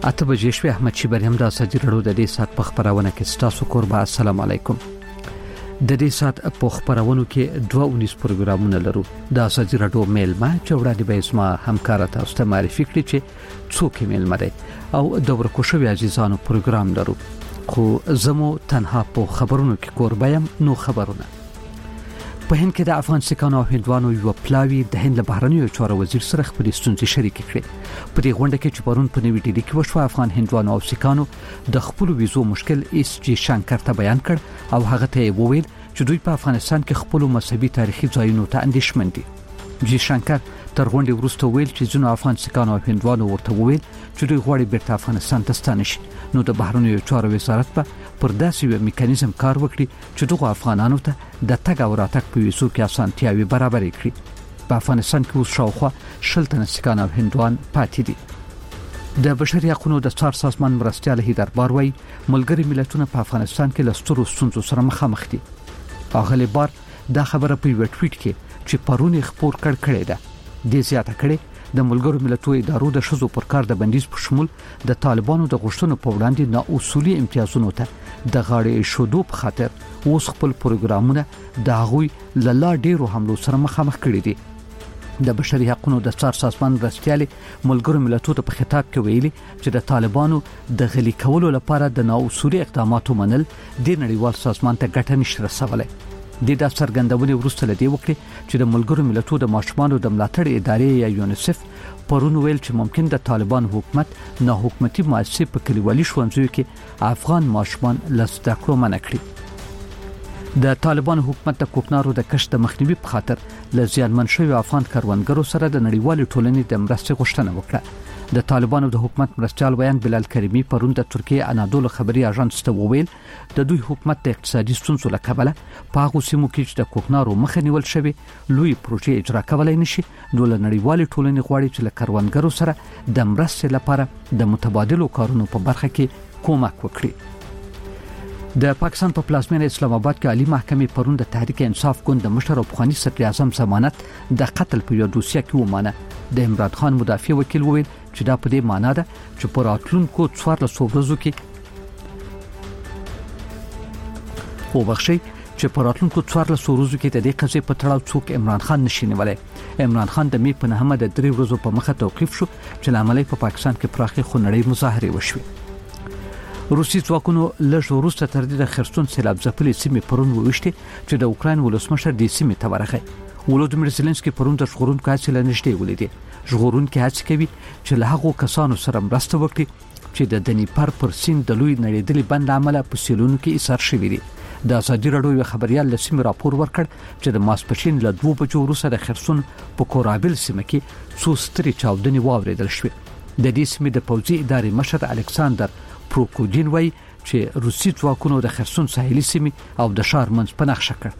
اته بجې شوې. احمد شیبر هم د ازادي رادیو د دې سات په خبرونه کې ستاسو قربا. السلام علیکم. د دې سات په خبرونو کې 2 پروګرامونه لرو. د ازادي رادیو میل ما چې وړاندې به اسما همکار تاسو ته معرفي کړی چې څوک میل مده او د ورکوشوي عزیزانو پروګرام لرو. خو زمو تنها په خبرونو کې قربا يم. نو خبرونه په هند کې د افغان سکانو او هندوانو یو پلاوی د هند له بهرنیو چارو وزیر سره خپل ستونزې شریکې کړې. په دې غونډه کې چې پرون په نوې ډیلي کې وشو، افغان هندوانو او سکانو د خپل ویزو مشکل ایس جی شانکر ته بیان کړ او هغه ته وویل چې دوی په افغانستان کې خپل مذهبي تاریخي ځایونو ته اندېښمن دي. جی شانکر تر غونډې وروسته ویل چې ځینو افغان سکانو او هندوانو ورته وویل چې دوی غواړي بیرته افغانستان ته ستانه شي. نو د بهرنیو چارو وزارت په پر داسې یو میکانیزم کار وکړي چې دغه افغانانو ته د تګ او راتګ په ویزو کې اسانتیاوي برابرې کړي. په افغانستان کې اوس شاوخوا 60 تنه سکان او هندوان پاتې دي. د بشري حقوقو د څار سازمان مرستيال هیدر باروي ملګری ملتونه په افغانستان کې لسترو ستونزو سره مخامخ دي. اغلی بار دا خبره په یو ټویټ کې چې پرونی خبر کړی ده د زیاته کړي د ملګرو ملتونو ادارو د شذو پر کار د بندیز په شمول د طالبانو د غوښتنو په وړاندې نا اصولي امتیازونو ته د غاړې شودو په خاطر اوس خپل پروګرامونه د غوي لاله ډیرو حملو سره مخامخ کړي دي. د بشري حقوقو د څار سازمان مرستيال ملګرو ملتونو په خطاب کې ویلي چې د طالبانو د غلي کولو لپاره د نا اصولي اقداماتو منل د نړیوال سازمان ته ګټه نشي رسولای. د دې څرګندونې وروسته لدی وکړي چې د ملګرو ملتونو د ماشومانو د ملاتړ ادارې یا یونیسف پرون ویل چې ممکن د طالبان حکومت نه حکومتي مؤسسې په کلیوالي ښوونځیو کې افغان ماشومان لسته کړو منع کړي. د طالبان حکومت د کوکنارو د کشت مخنیوي په خاطر لزیانمن شوی افغان کاروانګرو سره د نړیوال ټولنې د مرستې غوښتنه وکړه. د طالبانو د حکومت مرستيال ویان بلال کریمی پرون د ترکیه انادولو خبري اژانس ته وویل د دوی حکومت د اقتصادي ستونزو له کبله په هغه سیمو کې چې د کوکنارو مخه نیول شوی لوی پروژې اجرا کولای نشي. نو له نړیوال ټولنې غواړي چې له کاروانګرو سره د مرستې لپاره د متبادلو کارونو په برخه کې کومک وکړي. د پاکستان په پلازمینه اسلام آباد کې عالی محکمې پرون د تحریک انصاف ګوند د مشر او افغاني صدر اعظم ضمانت د قتل په یو دوسیه کې ومانه. د عمران خان مدافع وکیل وویل چې دا په دې معنی ده چې پر اتلونکو 14 ورځو کې د دې قضیې په تړاو څوک عمران خان نشي نیولای. عمران خان د می په نهمه د 3 ورځو په مخه توقيف شو چې لامل په پاکستان کې پراخي خونړۍ مظاهره وشوه. روسي ځواکونو لږ وروسته تر دې د خرسون سیلاب ځپلې سیمې پرون وویشتي چې د اوکرين ولسمشر د سیمې ته ورغی. ولودمیر زيلنسکي پرون د ژغورونکو هڅې لنشته ولیدي. ژغورونکو هڅې کوي چې له هغو کسانو سره مرسته وکړي چې د دنیپر پر سیند د لوی نړیدلې بند عمله په سیلونو کې ایثار شوی دي. د ازادي رادیو خبريال له سیمې راپور ورکړ چې د ماسپښین له 2 بجو وروسته د خرسون په کورابل سیمه کې څو ستري چاودنې واوریدل شوې. د دې سیمې د پوځي ادارې مشر الکساندر پروکودین وایي چې روسي ځواکونو د خرسون ساحلي سیمې او د ښار منځ په نقشه کړ.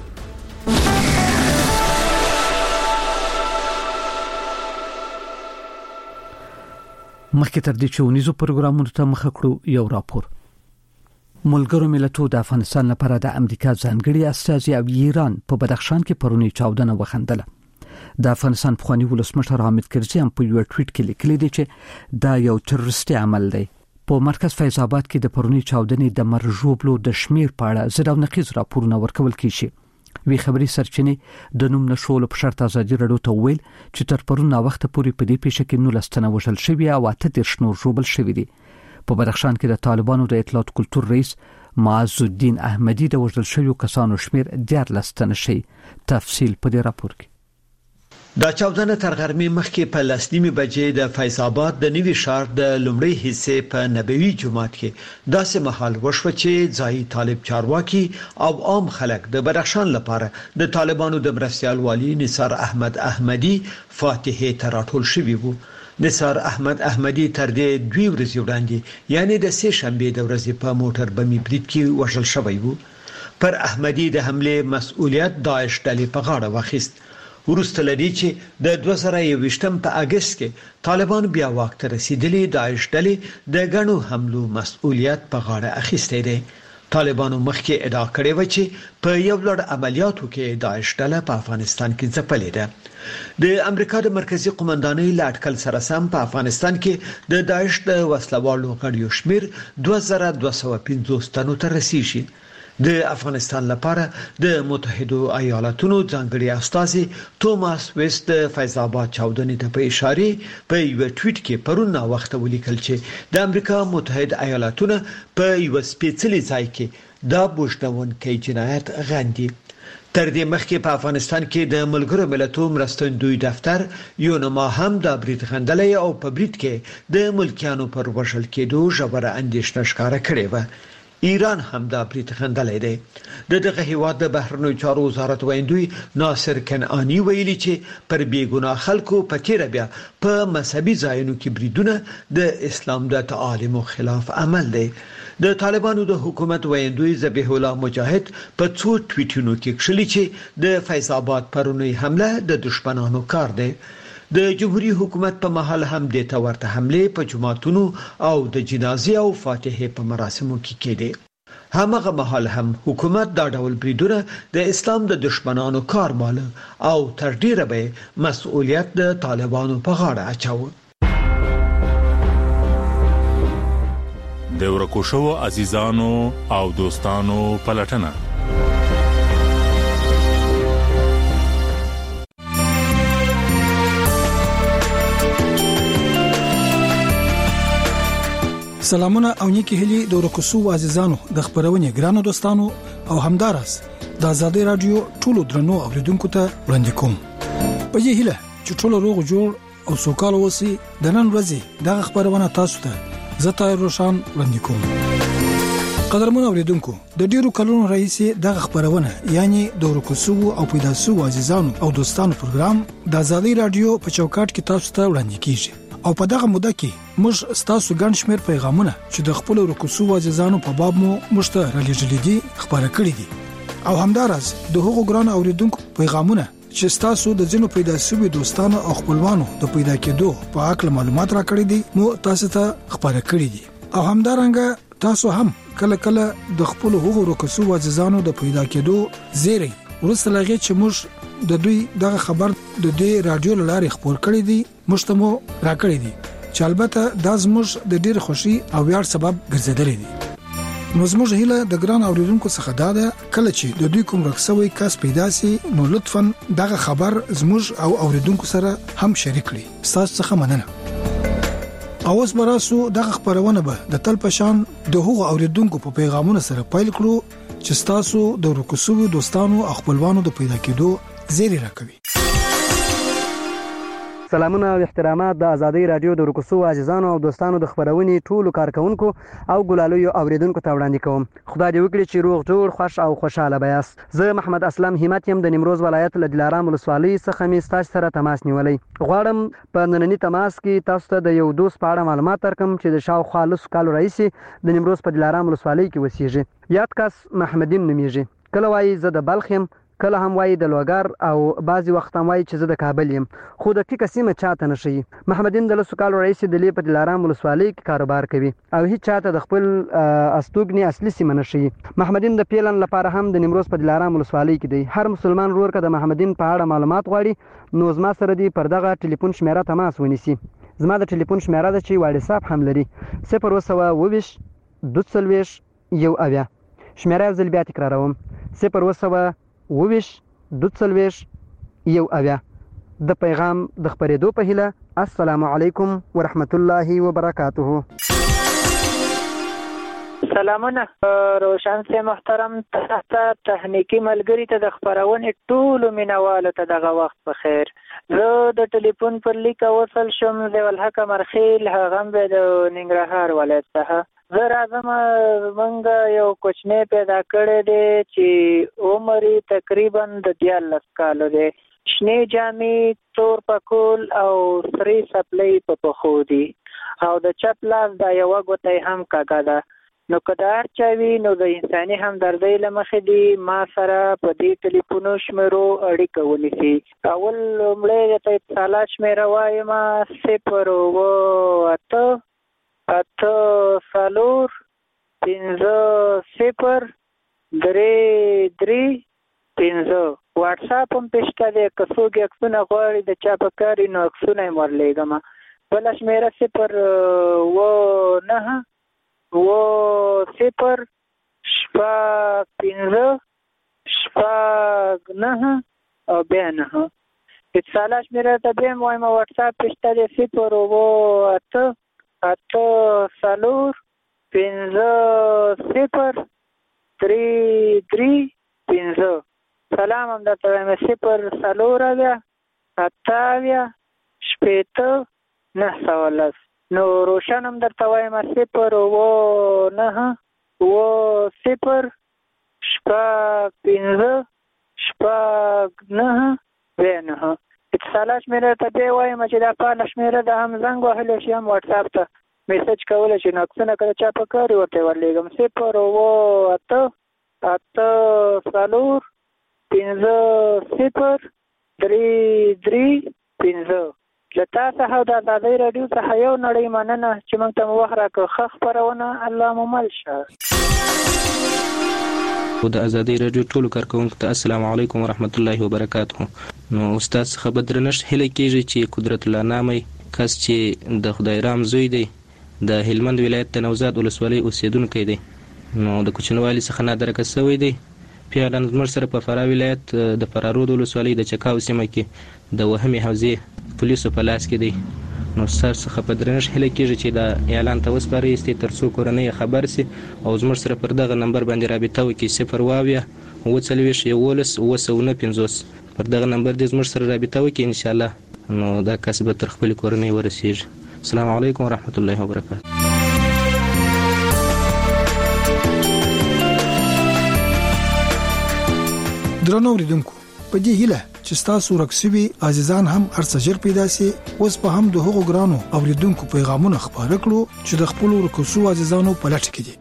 مخکې تر دې چې ونیزو پروګرامونو ته مخه کړو یو راپور. ملګرو ملتونو د افغانستان لپاره د امریکا ځانګړي استازي او ایران په بدخشان کې پرونی چاودنه وخندله. د افغانستان پخوانی ولسمشر حامد کرزي هم په یو ټویټ کې لیکلي دی چې دا یو تروریستي عمل دی. په مرکز فیض آباد کې د پرونی چاودنې د مرجوبلو د شمیر په اړه زړه نقیز راپورونه ورکول کیږي. وی خبري سرچینې د نوم نشول په شرط ازادي رادیو ته ویل چې تر پرونه وخت پورې په دې پیښه کې 19 تنه وژل شوی او 8 نور ژوبل شوی دي. په بدخشان کې د طالبانو د اطلاعات کلتور رئیس معز الدین احمدی د وژل شویو کسانو شمیر 14 تنه شي. تفصیل په دې راپور کې. دا چاودنه تر غرمې مخکې په لسنیمه بجې د فیض آباد د نوي ښار د لومړی حصے په نبوي جومات کې داسې مهال وشو چې ځای طالب چارواکي او عام خلک د بدخشان لپاره د طالبانو د مرستيال والی نثار احمد احمدی فاتحه ته راټول شوی وو. نثار احمد احمدی تر دې 2 ورځې وړاندې یعنی د سه شنبه د ورځې په موټر بمي برید کې وژل شوی وو. پر احمدی د حمله مسؤلیت داعش ډلې په غاړه واخیست. ورسته لدی چې د 2021 په اگست کې طالبان بیا واک ته رسیدلي داعش ډلې د غنو حملو مسؤلیت په غاړه اخیسته دي. طالبانو مخکې ادعا کړې و چې په یو لړ عملیاتو کې داعش ډله په افغانستان کې ځپلې ده د امریکا د مرکزی قومندانۍ لاټکل سره سم په افغانستان کې د داعش د وسلوالو غړیو شمیر 2250 تنو ته رسیدي د افغانستان لپاره د متحده ایالاتونو ځانګړي استازي توماس ویست فیض آباد چاودنې ته په اشاره په یو ټویټ کې پرون وخت ولیکل چې د امریکا متحده ایالاتونو په یو سپیڅلي ځای کې دا بوشتونکي جنایت غندي تر دې مخکې په افغانستان کې د ملګرو ملتونو مرستندوی دفتر یونما هم د برید غندلې او په برید کې د ملکیانو پر وشل کېدو ژوره اندېښنه ښکاره کړې و ایران هم دا برید غندلې ده دغه هیواد د بهرنیو چارو وزارت ویندوی ناصر کنعانی ویلي چې پر بیګناه خلکو په تیر بیا په مذهبي ځایونو کې بریدونه د اسلام د تعالیمو خلاف عمل دی د طالبانو د حکومت ویندوی ذبیح الله مجاهد په څو ټویټونو کې کړلي چې د فیض آباد پرونی حمله د دشمنانو کار دی د جمهوریت حکومت په محل هم د تورته حمله په جماعتونو او د جنازې او فاتحه په مراسمو کې کېده همغه محل هم حکومت دا ډول بریدونه د اسلام د دشمنانو کار مال او تر ډیره به مسؤلیت د طالبانو په غاړه اچاوه د ورکوشو عزیزانو او دوستانو پلټنه سلامونه او نیکی هلي د ورکوسو عزیزانو د خبرونې ګرانو دوستانو او همدارس د آزادۍ رادیو ټولو درنو اوریدونکو ته وړاندې کوم په دې هیله چې ټولو روغ جوړ او سوکاله اوسئ د نن ورځې د خبرونه تاسو ته زه تایر روشان وړاندې کوم قدرمن اوریدونکو د ډیرو کلونو رئیسې د خبرونه یعنی د ورکوسو او پیداسو عزیزانو او دوستانو پروګرام د آزادۍ رادیو په چوکاټ کې تاسو ته وړاندې کیږي او په دغه موده کې موږ ستاسو ګڼ شمېر پیغامونه چې د خپل ورکوسو عزیزانو په باب مو مشته رالیږلي دي خبره کړې دي او همدارس د هغو ګران اوریدونکو پیغامونه چې ستاسو د ځینو پیدا شوی دوستانو او خپلوانو د پیدا کېدو په اړه معلومات راکړي دي مو تاسو ته خبره کړې دي او همدارنګه تاسو هم کله کله د خپل هغو ورکوسو عزیزانو د پیدا کېدو زیری ورسره لغې چې موږ د دوی دغه خبر د دې رادیو لارې خبر کړی دي مشتمو راکړی دي چې البته دا زموږ د ډېر خوشي او ویاړ سبب ګرځیدلی دي نو زموږ هیله د ګران اوریدونکو څخه دا ده کله چې د دوی کوم رکسوي کس پیدا سي نو لطفاً دغه خبر زموږ او اوریدونکو سره هم شریک کړئ تاسو څخه مننه اوس براسو دغه خبرونه به د تل پشان د هغو اوریدونکو په پیغامونو سره پایل کړو چې تاسو د ورکوسو دوستانو او خپلوانو د پیدا کېدو زیری راکوي سلامونه او احترامات د آزادۍ رادیو د ورکوسو عزیزانو او دوستانو د خبرونې ټولو کارکونکو او ګلالویو اوریدونکو ته وړاندې کوم خدای دې وکړي چې روغ جوړ خوش او خوشاله بیاست زه محمد اسلم همت يم د نیمروز ولایت له دلارام ولسوالۍ څخه مې ستاسو سره تماس نیولای غواړم په نننی تماس کې تاسو ته د یو دوست په اړه معلومات درکم چې د شاوخوا لسو کالو رئیسې د نیمروز په دلارام ولسوالۍ کې اوسېږي یاد کس محمدیم نومیږي کله وایي زه د بلخ یم کله هم وایي د لوګر او بعضی وخت هم وایي چې زه د کابل یم خو د ټیکه سیمه چاته نشي محمدین د لسو کالو رئیس د لې په دلارام ولسوالۍ کې کاروبار کوي او هیڅ چاته د خپل استوګنی اصلي سیمه نشي محمدین د پیلن لپاره هم د نیمروز په دلارام ولسوالۍ کې دی هر مسلمان ورور که د محمدین په اړه معلومات غواړي نو زما سره دی پر دغه ټلیفون شمیره تماس ونیسي زما د ټلیفون شمیره ده چې واتس اپ هم لري 020 22 یو اویا شمیره ځل بیا تکراروم 020 22 یو اویا د پیغام د خبرېدو په هیله السلام علیکم ورحمت الله وبرکاته سلامونه روشن سي محترم تخنیکی ملګری ته د خبرونې ټولو مینوالو ته دغه وخت په خیر زه د ټلیفون پر لیک وصل شم د ولحق مرخیل هغه به د ننګرهار ولایت څخه زه راځم موږ یو کوچنی پیدا کړی دی چې عمر تقریبا د 14 کالو دی شنې جامې تور پکول او سری سپلۍ په پښو دي او د چپ لاس د یو غوټۍ هم کاګه ده نو کدار چوي نو د انساني همدردۍ لمخې دی ما سره په دې ټلیفونو شمیرو اړیکه ونیسي اول لومړی د اتصالات شمیره وایم 0 و 8 4 50-3-3-5. واتس اپ هم پېشته دی، که څوک یې عکسونه غواړي د چا په کار وي نو عکسونه یې ورلیږم. بله شمېره 0-9-5-6-9 او بیا 9. اتصالات شمېره ته بیا هم وایم واتس اپ پېشته دی 0-8-8-3-3-5. سلام هم درته وایم 0-4-8-8-910. نو روشن هم درته وایم 0-9-5-6-9 اتصالات شمېره ته بیا وایم چې دا فعاله شمېره ده، هم زنګ وهلی شي هم واتس اپ ته میسج کولی شي، نو عکسونه که د چا په کار وي ورته یې ورلیږم. 0-8-8-5-6-3-3-5. له تا څخه او د ازادۍ راډیو څخه یو نړۍ مننه چې موږ ته مو وخت راکړ. ښه خپرونه، الله مو مل شه. د ازادۍ راډیو ټولو کارکوونکو ته السلام علیکم ورحمت الله وبرکاته. نو استاد څخه به درنښت هیله کېږي چې قدرت الله نامي کس چې د خدای رام زوی دی، د هلمند ولایت د نوزاد ولسوالۍ اوسیدونکی دی، نو د کوچنوالي څخه نادرکه شوی دی. پیاله زموږ سره په فراه ولایت د فرارود ولسوالۍ د چکاو سیمه کې د وهمې حوزې پولیسو په لاس کې دی. نو ستاسو څخه په درنښت هیله کېږي چې دا اعلان ته وسپارئ تر څو کورنۍ خبر سي او زموږ سره پر دغه نمبر باندې رابطه وکړي 0-4-8-950 پر دغه نمبر دې زموږ سره رابطه وکړي ان شاء الله. نو دا کس به تر خپل کورنۍ ورسیږي. السلام علیکم ورحمت الله وبرکاته. درنو اوریدونکو، په دې هیله چې تاسو ورکسوي عزیزان هم ارڅجر پیدا سي، اوس په هم د هغو ګرانو اوریدونکو پیغامونه خبره کړو چې د خپل ورکسو عزیزانو په لټه کې دي.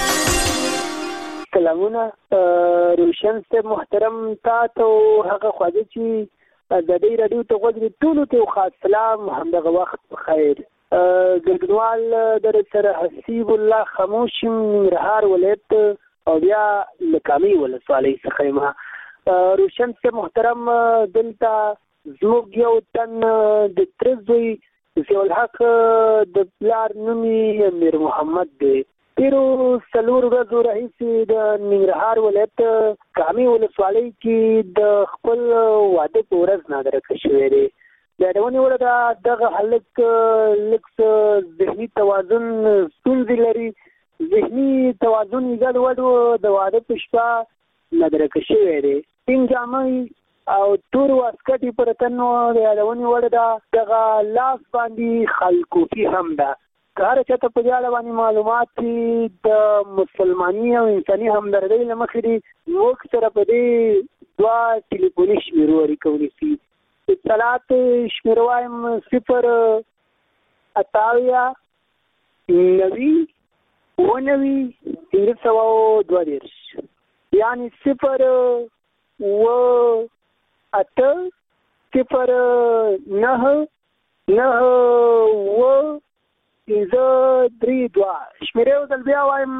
سلامونه روشن صاحب محترم، تاسو هغه خواږه چې د دې رادیو ته غوږی ټولو ته خاص سلام، همدغه وخت بخیر. ګردوال در سره حسیب الله خاموش ننګرهار ولایت او بیا لکامي ولسوالۍ څخه ما روشن صاحب محترم، دلته زموږ یو تن د ترزوی ضیاءالحق د پلار نومي امیر محمد دی. تیرو څلور ورځو راهیسې د ننګرهار ولایت کامي ولسوالۍ کې د خپل واده په ورځ نادرکه شوی دی. د یادونې وړ ده دغه هلک لږ ذهني توازن ستونزې لري، ذهني توازن یې ګډوډ و. د واده په شپه نادرکه شوی دی. سپین جامې او تور واسکټ پر تن و. د یادونې وړ ده دغه لاس باندې خلکوفي هم ده. که هر چاته په دې اړه باندې معلومات د مسلماني او انساني همدردۍ له مخې دي، موږ سره په دې 2 ټلیفوني شمېرو اړیکه ونیسي. اطلاعات شمېره وایم 0-88-90-1522 یعنې 0-8-9-9-5-3-2 شمېره یو ځل بیا وایم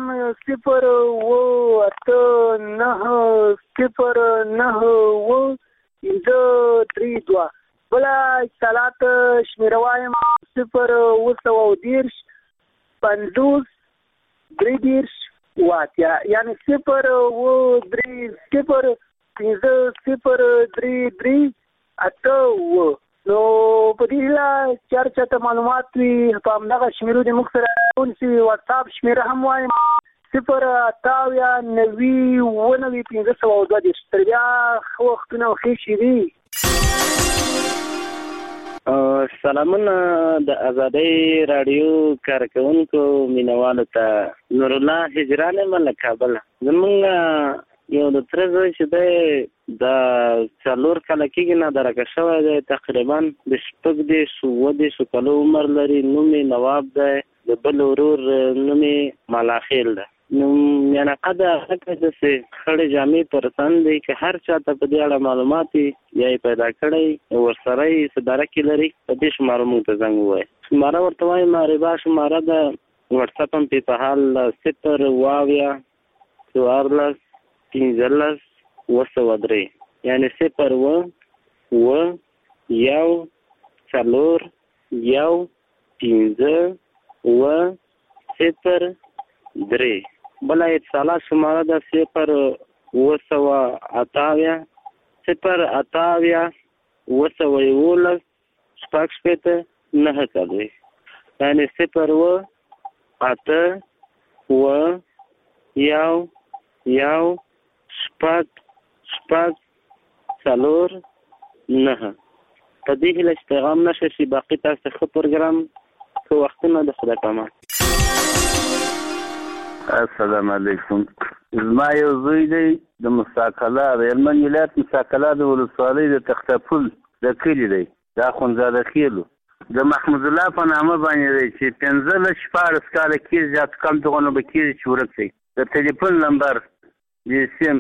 0-8-9-9-5-3-2. بله اتصالات شمېره وایم 0-50-50-3-8 یعنې 0-3-0-5-0-3-3-8. نو په دې هیله چې هر چاته معلومات وي په همدغه شمېرو دې موږ سره ونیسي. واتساپ شمېره هم وایم 0-88-90-1522. تر بیا ښه وختونه او ښې شېبې. سلامونه د ازادۍ راډیو کارکوونکو مینوالو ته. نور الله هجران مله کابل. زمونږ یو د تره زوی چې دی د 4 کاله کېږي نادرکه شوی دی، تقریبا د 6 کالو عمر لري. نوم یې نواب دی، د بل ورور نوم یې ملاخیل دی. نو میانقه د هغه داسې خړې جامې پر تن دی که هر چاته په دې اړه معلومات یا یې پیدا کړی ورسره یې څه درک لري په دې شماره موږ ته زنګ ووایي. شماره ورته وایي معربه شماره ده واتس اپ هم په حال 01415 یعنی 01415 بل اتصالات شماره ده 028 028 شپږ شپېته 9 یعنی 028 شپږ 4 9 په دې هیله چې پیغام نشه شي باقي تاسو ښه پروګرام که وختونه د خدای په امان. السلام علیکم. زما یو زوی دی د مساکله د هلمند ولایت مساکله د ولسوالۍ د تختپل د کلي دی د اخندزاده خیلو د محمود الله په نامه باندې دی چې 15 کاله کېږي یا کم دغونه به کېږي چې ورک دی. د تلیفون نمبر د سیم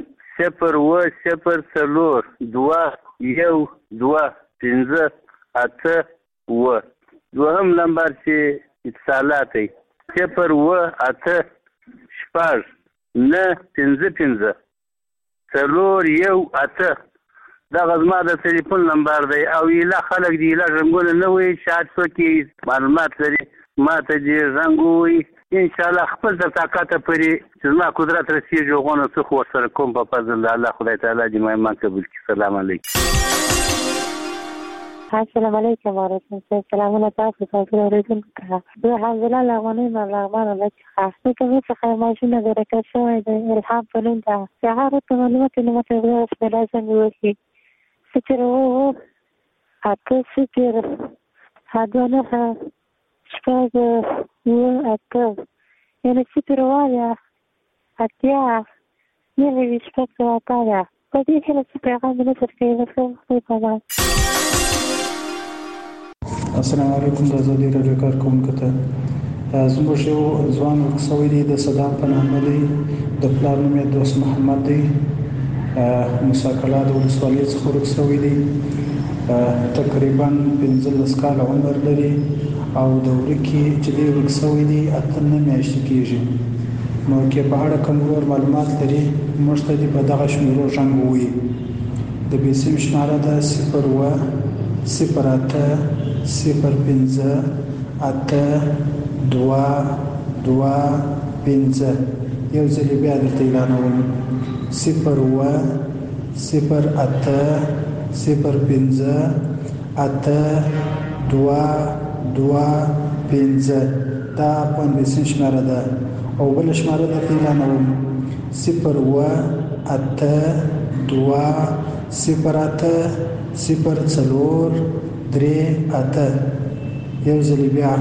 0802015 دوهم نمبر چې اتصالات دی 018 شپږ 955 018 دغه زما د تلیفون نمبر دی او ایله خلک دی ایله رنګونه نه وي شاید څوک معلومات لري ما ته دې رنګ ووایي انشاءالله خپل تر طاقته پورې چې زما قدرت رسېږي هغونه څه خو ورسره کوم په فضل الله خدای تعالی دې مهمان قبول کړي. سلام علیکم. السلام علیکم ورحمۃ اللہ. سلامونه تاسو ته اوریدونکو ته. زه حمزله لغونی ملغمان لکه خاصه کوي چې ماشینه درکه شوی د الهام په نوم ده. سهار ته معلومات نه مته په لازم وي. ستر وو اته ستر هدونه شپږ وو اته یعنی ستر وایا اتیا نه وی شپږ وایا په دې کې څه پیغام نه څرګندوي په اړه. السلام علیکم. د ازادي راډیو کارکونکو ته زموږ یو ځوان ورکسوی دی د صدام په نامه دی د پلار نوم یې دوست محمد دی مساکله د ولسوالۍ څخه ورکسوی دی تقریبا 15 کاله عمر لري او د ورکې چې دی ورکسوی دی 8 میاشتې کېږي. نو کې په اړه کوم معلومات لري موږ ته دې په دغه شمیرو رنګ ووایي. د بیسیم شماره ده 080582225 یو ځل بیا درته اعلانوم 080582225 دا پوین بیسیم شماره ده او بل شماره درته اعلانوم 018208043 یو ځل بیا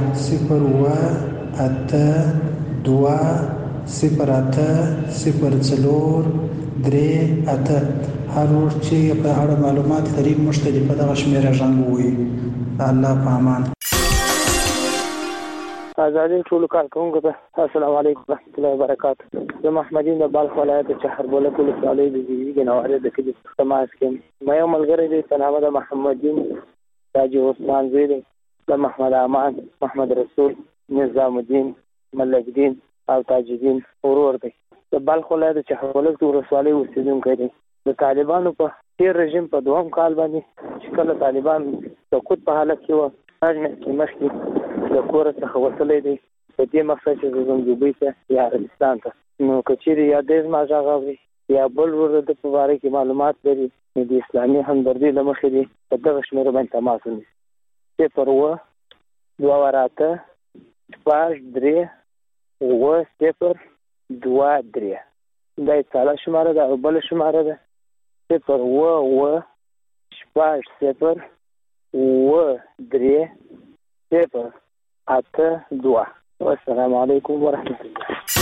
018208043 هر ور چې په اړه معلومات لري مشتري په دغه شمیره رنګ وي. الله په امان. آزادی ټول کارکونکو ته السلام علیکم ورحمۃ اللہ وبرکاتہ. زه محمدین د بلخ ولایت چهربوله ولسوالۍ د زیږی نواره د کلی سماس کې مې یو ملګری دی په نامه د محمدین تاجي عثمان زیری د محمد امان محمد رسول نظام الدین ملک دین او تاج الدین ورور دی. د بلخ ولایت چهربوله ولسوالۍ اوسیدونکی دی. د طالبانو په تیر رژیم په دوام کال باندې چې کله طالبان سقوط په حالت کې و مخکې د کور څخه وصلې دی په دې مقصد چې زنجبۍ ته یا عربستان ته نو کچېرې یا د ما ځاغوي یا بل ورته په اړه کې معلومات لري د اسلامي همدردي لمخې دی په دغه شمیره باندې تماس ونیسي 02023 دا اتصال شماره ده او بل شماره ده 01882 والسلام علیکم ورحمۃ اللہ.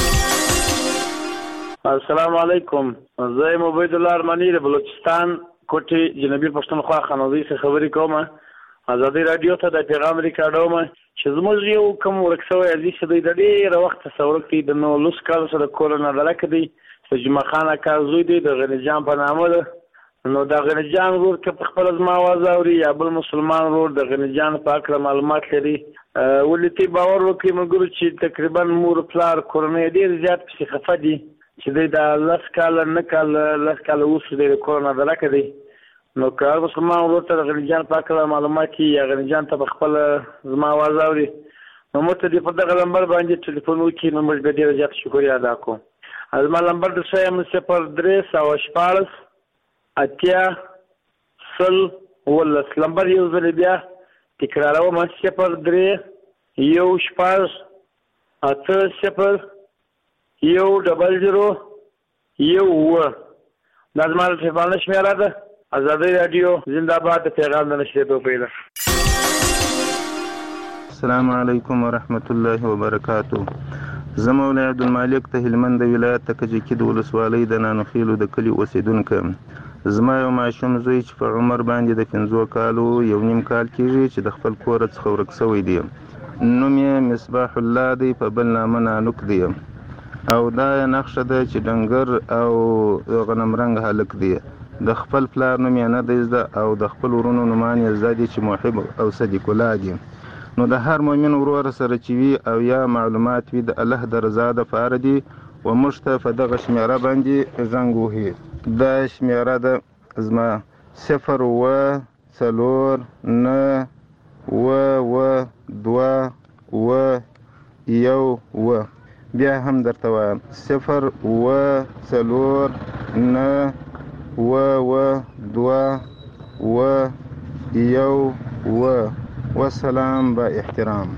السلام علیکم. زه عبید الله ارمانی د بلوچستان کوټي جنوبي پښتونخوا خانوزي څخه خبرې کوم. ازادي رادیو ته د پیغام ریکارډوم چې زموږ یو کوم ورکسوي عزیز دی د ډېر وخت تصور کوي د نو لوس کال سره کورونا دلکه دی سجما خان کازوی دی د غنجان په نامه ده. نو د غنجان ورور کې په خپل ځما आवाज اوري یا بل مسلمان ورور د غنجان په اړه معلومات لري ولې باور وکړي مګر چې تقریبا مور پلار کورنۍ ډېر زیات پسې خفه دي چې دوی دا 10 کاله 9 کاله 10 کاله وروسته د کورونا درکه دی نو که هغه مسلمان ورته د غني جان پاک معلومات یا غني جان ته خپل زما आवाज اوري نو مته دې په دغه نمبر باندې ټلیفون وکړي نو موږ به ډېر زیات شکریا ادا کوو. زما نمبر د سیم 0314 اتیا سل ولس نمبر یو ځل بیا تکراروم 03 یو شپږ اته صفر یو ډبل زیرو یو دا زما ټلیفون شمیره ده. آزادی رادیو زنده باد. پیغام د نشریدو پیدا. السلام علیکم ورحمت الله وبرکاتو. زه مولا عبدالمالک ته هلمند ولایت ته کجکي د ولسوالۍ د نانوخیلو د کلي اوسیدونکی یم. زما یو ماشوم زوی چې په عمر باندې د 15 کالو یو نیم کال کېږي چې د خپل کوره څخه ورک شوی دی. نوم یې مصباح الله دی، په بل نامه نانوک دی او دا یې نقشه ده چې ډنګر او غنم رنګ هلک دی. د خپل پلار نوم یې نه دی زده او د خپل ورونو نومان یې زده دي چې محب او صدیق الله دي. نو د هر مؤمن ورور سره چې وي او یا معلومات وي د الله د رضا دپاره دي و موږ ته په دغه شمېره باندې زنګ وهي. دا شمېره ده زما 0 بیا هم درته وایم 0 والسلام با احترام.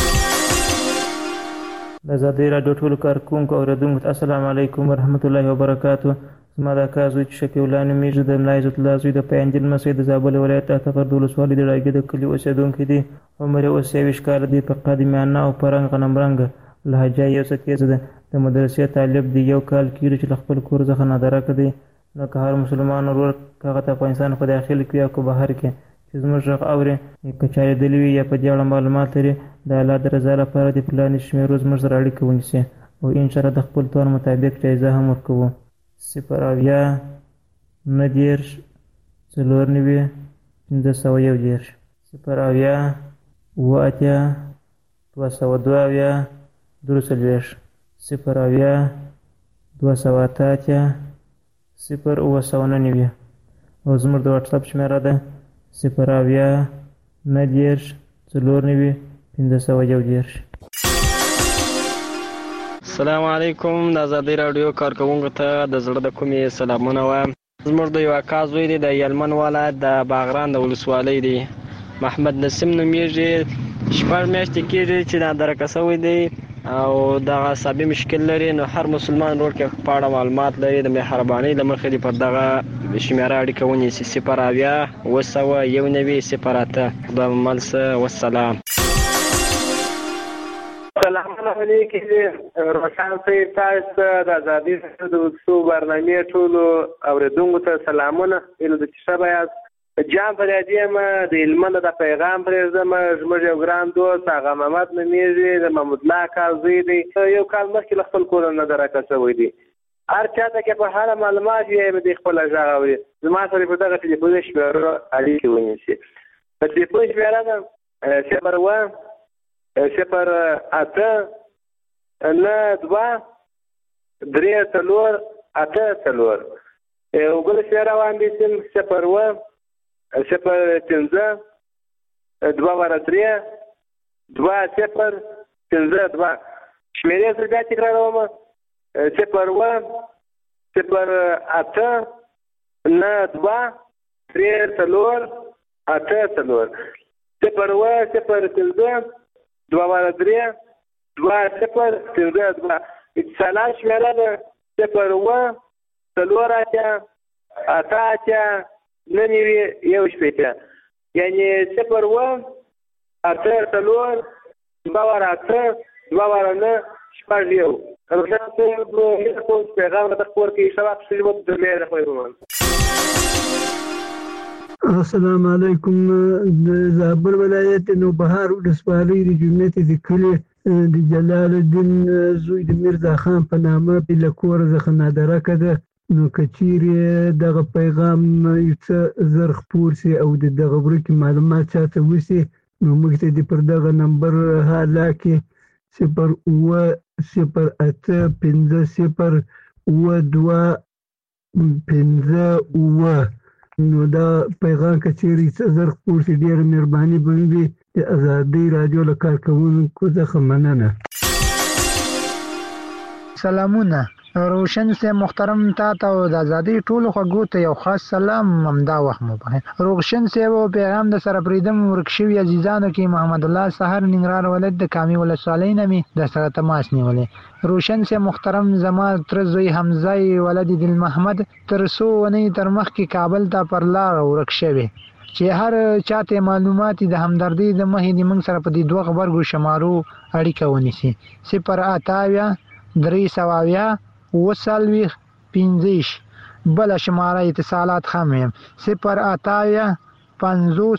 د آزادۍ راډیو ټولو کارکوونکو او اوریدونکو السلام علیکم ورحمت الله وبرکاتو. زما د اکا زوی چې شفیع الله نومیږي د ملا عزت الله زوی د پیاندل مسجد د زابل ولایت اتغر د ولسوالۍ د ډاګي د کلي اوسیدونکی دی. عمر یې 23 کاله دی. په قادمیانه او په رنګ غنم رنګ لهجه یې څه تیزه ده. د مدرسې طالب دی. یو کال کېږي چې له خپل کور څخه نادرکه دی. نو که هر مسلمان ورور که هغه ته افغانستان په داخل کې یا که بهر کې چې زموږ غږ اوري که چارېدلی وي یا په دې اړه معلومات لري د الله د رضا لپاره د پلانې شمېرو زموږ سره اړیکه ونیسي او انشاءالله د خپل توان مطابق جایزه هم ورکوو. 0 90 94 501 0 8 202 240 0 208 0 او زموږ د واټساپ شمېره ده 0 90 94 501. السلام علیکم. د آزادۍ راډیو کارکوونکو ته د زړه د کومې سلامونه وایم. زموږ د یو اکا زوی دی د یلمن ولایت د باغران د ولسوالۍ دی. محمد نسیم نومیږي. 6 میاشتې کېږي چې نادرکه شوی دی او دغه عصبي مشکل لري. نو هر مسلمان ورور کې په اړه معلومات لري د مهربانۍ له مخې دې پر دغه شمېره اړیکه ونیسي 0 1 0 خدای مو مل شه. والسلام. السلام علیکم. روشن صاحب تاسو د آزادۍ د وسو برنامې ټولو اوریدونکو ته سلامونه. اله د شپه یاست جام پر دې ما د علمانه د پیغام پرېږدم. زموږ یو ګران دوست هغه محمد نومیږي د محمود الله کال زوی دی. یو کال مخکې له خپل کور نه درکه شوی دی. هر چاته کې په هر معلومات یې د خپل غږ اوري. زما سره په دغه ټلیفون شمېره اړیکه ونیسي. په ټلیفون شمېره ده 0 8 9 2 3 4 8 4 یو بل شمېره باندې 0 0 5 2 3 2 0 5 2 شمېرې زه بیا تکراروم 0 0 8 9 2 3 4 8 4 0 0 5 2 3 2 0 5 2 اتصالات شمېره ده 0 4 8 9 1 یعنی 0 8 4 2 8 2 9 شپږ یو. روشن صاحب یو پیغام د خبر کې شواب شې وو د لاره خو. السلام علیکم. د زابل ولایت نوبهار ولسوالۍ د جمعیت د کلي د جلال الدین زوی د میرزا خان په نامه بل کور څخه نادرکه ده. نو کچیرې دغه پیغام یو څه زر خپور سي او دغه ورکې معلومات چاته وسی نو موږ ته د پر دغه نمبر حالا کې 0808502 نو دا پیغام کچېرې څه زر خپور شي ډېره مهرباني به وي د ازادۍ راډیو له کارکوونکو څخه مننه. سلامونه روشن سے محترم تا ته د ازادۍ ټولو خواږو ته یو خاص سلام همدا وخت مو په روشن سے و پیغام د سره پریدم ورکشوي عزیزانو کې محمد الله سحر ننګرهار ولایت د کامي ولسوالۍ نامي د سره تماس نیولې. روشن سے محترم زما تر زوی حمزه ولد دل محمد تر سو ونی تر مخ کې کابل ته پر لار ورکشوي چې هر چاته معلومات د همدردی د مهې د موږ سره په دې دوه خبرګو شمارو اړیکه ونیسي 088 320 15 بل شماره اتصالات خمیم 088 50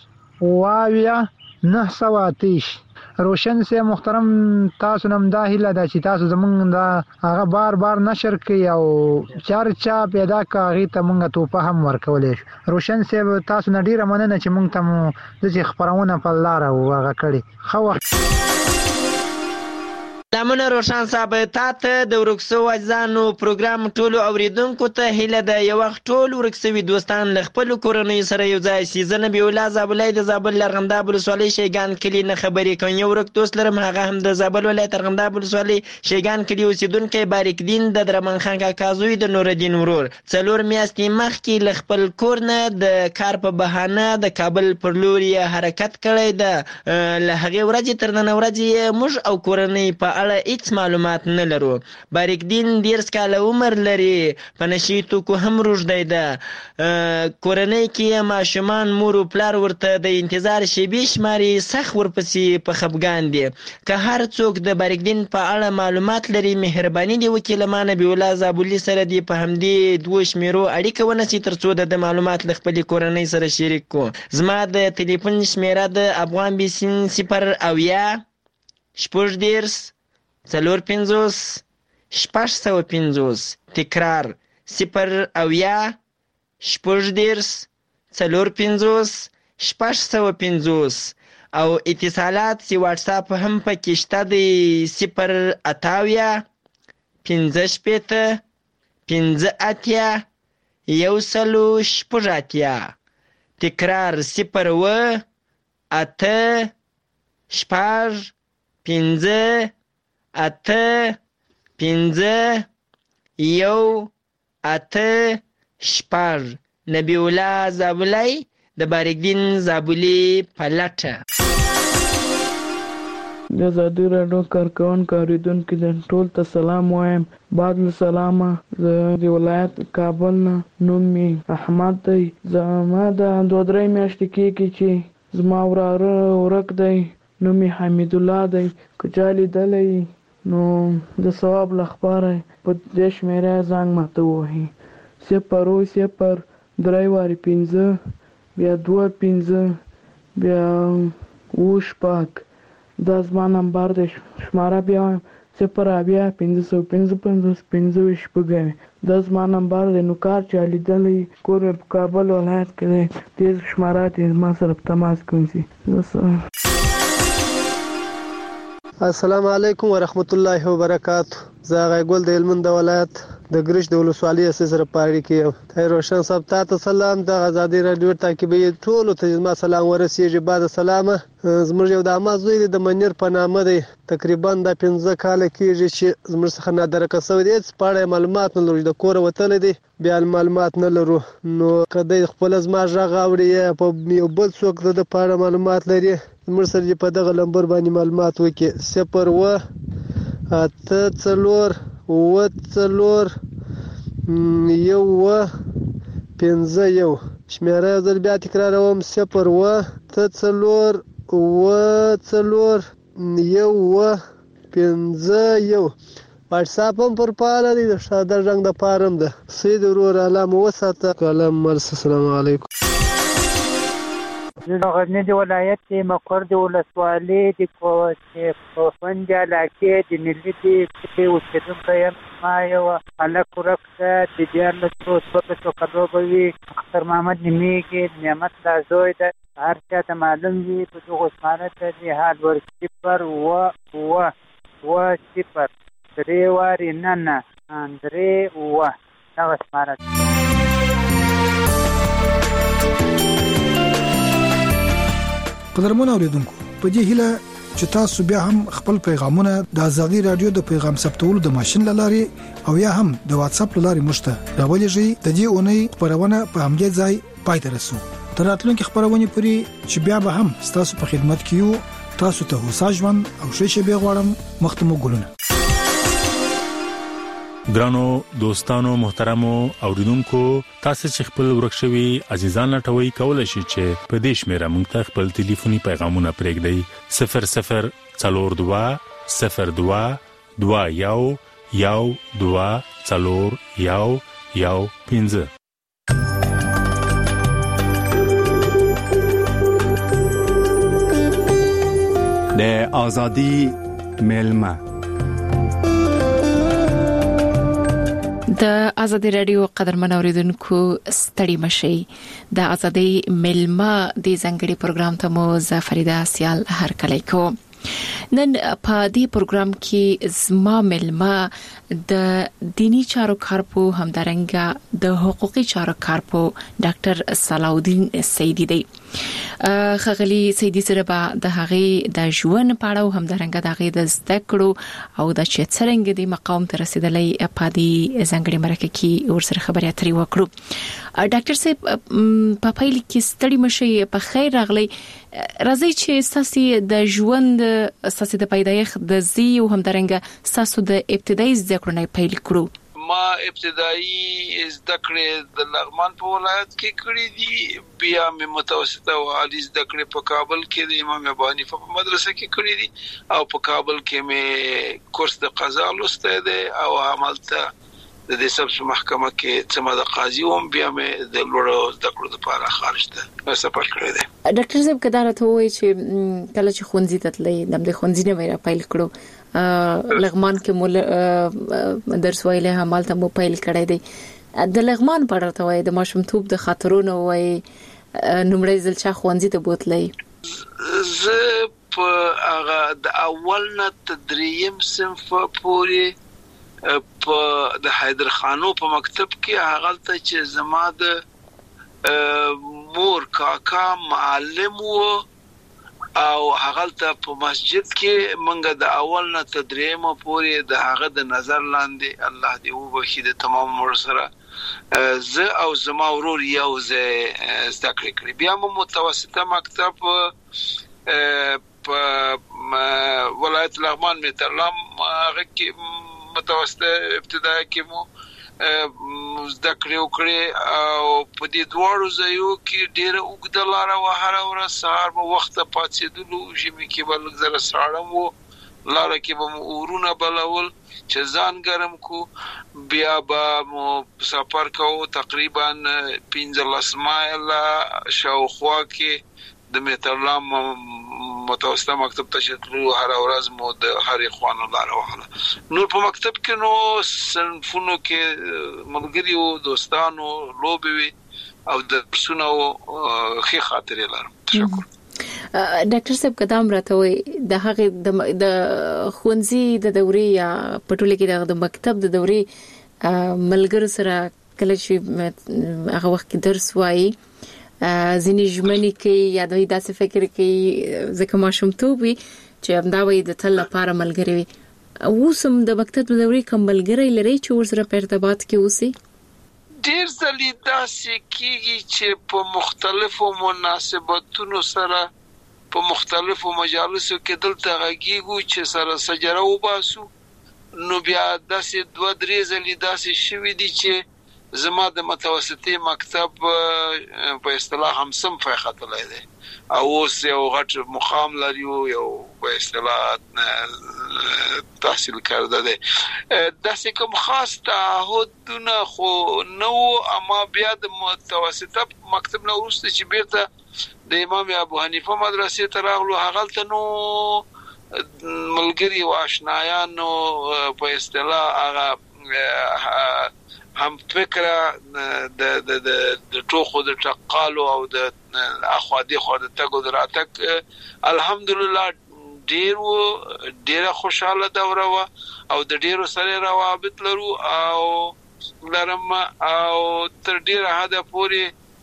930. روشن سے محترم تاسو نم دا هیله ده چې تاسو زمونږ دا هغه بار نشر کړئ او چرچا پیدا کړئ ته مونږ توپه هم ورکولې. روشن سے تاسو نه ډیره مننه چې مونږ ته د خبرونه په لار او هغه کړی خو سلامونه روشن صاحب ته د ورکسو اجزانو پروګرام ټولو اوریدونکو ته هیله ده یو وخت ټول ورکسوي دوستان له خپل کورنۍ سره یو ځای شي. زه نبی الله زابلای د زابل لرغنداب ولسوالۍ شیګان کلی نه خبرې کوم. یو ورک دوست لرم هغه هم د زابل ولایت لرغنداب ولسوالۍ شیګان کلی اوسیدونکی باریک دین د درمن خان کاکا زوی د نور الدین ورور 4 میاشتې مخکې له خپل کور نه د کار په بهانه د کابل پر لور حرکت کړی ده. له هغې ورځې تر نن ورځې موږ او کورنۍ په هیڅ معلومات نه لرو. باریک دین 10 کاله عمر لري په نشي توکو هم روږدی ده. کورنۍ کې ماشومان مور او پلار ورته د انتظار شیبې شماري سخت ورپسې په خفګان دي. که هر څوک د باریک دین په اړه معلومات لري مهرباني دی وکیل ما نبی الله زابلی سره دی په همدې دوه شمیرو اړیکه ونیسي ترڅو د معلومات ل خپل کورنۍ سره شریک کو. زما د ټلیفون شمیره د افغان بیسین 0 450 650 تکرار 0 450 650 او اتصالات سی واتس اپ هم پکې شته د 0 15 تکرار 0 8 نبی الله زابلی د باریک دین زابلی پلټه. د ازادۍ راډیو کارکوونکو اوریدونکو ټول ته سلام وایم. بعد له سلامه زه د ولایت کابل نه نوم مې احمد دی. زما د 2-3 میاشتې کېږي چې زما وراره ورک دی نوم یې حمید الله دی. که چا لیدلی نو د ثواب لپاره په دې شمیره زنګ ماته ووهي 0 بیا 2 بیا 5 دا زما نمبر دی. شماره بیا 0 555 دا زما نمبر دی. نو کار چا لیدلی کور په کابل ولایت کې دی دې شماره دې ما سره په تماس کوي. السلام علیکم ورحمت الله وبرکاته. زه غیګل د هلمند ولایت د ګرش د ولسوالۍ سره پاره کې روشن صاحب ته سلام. د ازادۍ راډیو تعقیبي ټول ته ما سلام ورسیږي. بعد سلامه زموږ یو د امازوی د منیر په نامه دی تقریبا د 15 کال کېږي چې زموږ څخه نادره کسو دي سپاړه معلومات نه لري د کور وتل دي بیا معلومات نه لرو. نو کله خپل زما ژغ اوري په یو بل څوک د پاره معلومات لري زموږ سره په دغه نمبر باندې معلومات وکي 0 8 4 1 شمیره زل بیا تکراروم 0 8 4 1 واتس اپ هم پر پاله دی د شاده رنگ د پارم ده سید ورور علامه وساته کلام مرس. السلام علیکم. د غزنی د ولایت د مقر د ولسوالۍ د کوفند علاقې د ملي د اوسېدونکی یم. ما یو هلک ورک ده د 14 کالو به وي. اختر محمد نومیږي. نعمت الله زوی ده. هر چا ته معلوم وي په دغه اسمانه ته جهاد ور 0 3 واري نه اندرې دغه اسمانه قدرمن اوریدونکو په دې هیله چې تاسو بیا هم خپل پیغامونه د ازادي رادیو د پیغام ثبتولو د ماشين لاري او یا هم د واتس اپ لاري مشته راولېږي د دې اونۍ خبرونه په همدې ځای پای ته رسو تر راتلونکي خبرونه پوری چې بیا به هم تاسو په خدمت کې یو تاسو ته وساجوان او شیشه به غواړم مختمو ګلونه ګرانو دوستانو محترمو اوریدونکو تاسو چې خپل ورکشوي عزیزان لټوي کولای شئ چې په دیش میرا مونږ ته خپل ټلیفوني پیغامونه پرېږدئ 000202 د ازادي ملما د ازادي رادیو قدرمن اوریدونکو ستړي مشي د ازادي ملما د زنګړي پروګرام ته مو زفریده سیال هر کله کو نن په دې پروګرام کې زما ملما د دینی چارو کارپو همدارنګه د حقوقي چارو کارپو ډاکټر صلاحالدین سیدی دی خغلی سیدی سره به د هغه د ژوند پاړو همدارنګه د هغه د زده کړو او د چترنګ د مقام ته رسیدلې په دې زنګړي مرکه کې ورسره خبرې اترې وکړو ډاکټر صاحب په پایله کې ستړي مشي په خیر راغلی راځي چې ساسي د ژوند ساسي د پیدایښت د زی او همدارنګه ساسو د ابتدایي زده کړو نه پیل کړو ما ابتدایي زده کړې د لغمان په ولایت کې کړې دي بیا مې متوسطه او عالی زده کړې په کابل کې د امام ابو حنیفه په مدرسه کې کړې دي او په کابل کې مې کورس د قضا لوسته دي او عملته د دې سبس محکمه کې څما د قاضي وم بیا مې د لوړو زده کړو لپاره خارج ته سفر کړی دی ډاکټر صاحب کدا راته وایي چې کله چې خونځي تتلې د خونځي نه ویرا پیل کړو لغمان کې مول درس ویله همالته مو پیل کړی دی د لغمان په اړه ته وایي د ماشومتوب د خاطرونو وایي نمړې ځل چا خونځي ته بوتلې زه په هغه د اول نه تدریم صنف پورې په د حیدر خانو په مکتب کې هغه ته چې زما د مور کاکا معلم وو او هغه ته په مسجد کې منګه د اول نه تدریم پورې د هغه د نظر لاندې الله دې وبخي د تمام مر سره زه او زما ورور یو زده کړې بیا مو متوسطه مکتب په ولایت لغمان می ترلم هغه کې متوسطه ابتدائي کې مو زده کړې او په دې دوړو ځایو کې ډېر اوږده لار او هر ورځ سهار په وخت پاتېدلو ژمي کې بل زره ساړم وو لار کې به اورونه بلول چې ځان ګرم کو بیا به مو سفر کوو تقریبا 15 مایل شاوخوا کې د میترلام متوسطه مکتب ته شتلو هر ورځ مو د هر خوانو لار وهله نور په مکتب کې نو صنفونو کې ملګری او دوستانو لوبي او د درسونو خې خاطرې لرم شکر ډاکټر صاحب قدم راته وي د هغه د خونځي د دورې یا پټولې کې د مکتب د دورې ملګرو سره کله چې هغه وخت درس وایي ځینې ژمنې کې یا دوی داسې فکر کوي ځکه ماشومتوب وي چې همدا وي د تل لپاره ملګری وي اوسم د مکتب د دورې کوم ملګری لري چې ورسره په ارتباط کې اوسي ډیر ځلې داسې کېږي چې په مختلفو مناسبتونو سره په مختلفو مجالسو کې دلته غږیږو چې سره سجره وباسو نو بیا داسې 2-3 ځلې داسې شوي دي چې زما د متوسطي مکتب په اصطلاح هم سم فایختلای دی او اوس یو غټ مقام لري یو په اصطلاح تحصیل کرده دی داسې کوم خاص تعهدونه خو نو اما بیا د متوسطه مکتب نه وروسته چې بیرته د امام ابو حنیفه مدرسې ته راغلو هغه ته نو ملګری او آشنایانو په اصطلاح هغه هم فکر د ټوخو د ټقالو او د اخوا دې خو د تګو دراتک الحمدلله ډیره خوشاله دوره وا او د ډیرو سره روابط لرو او لرم او تر ډیره حد پورې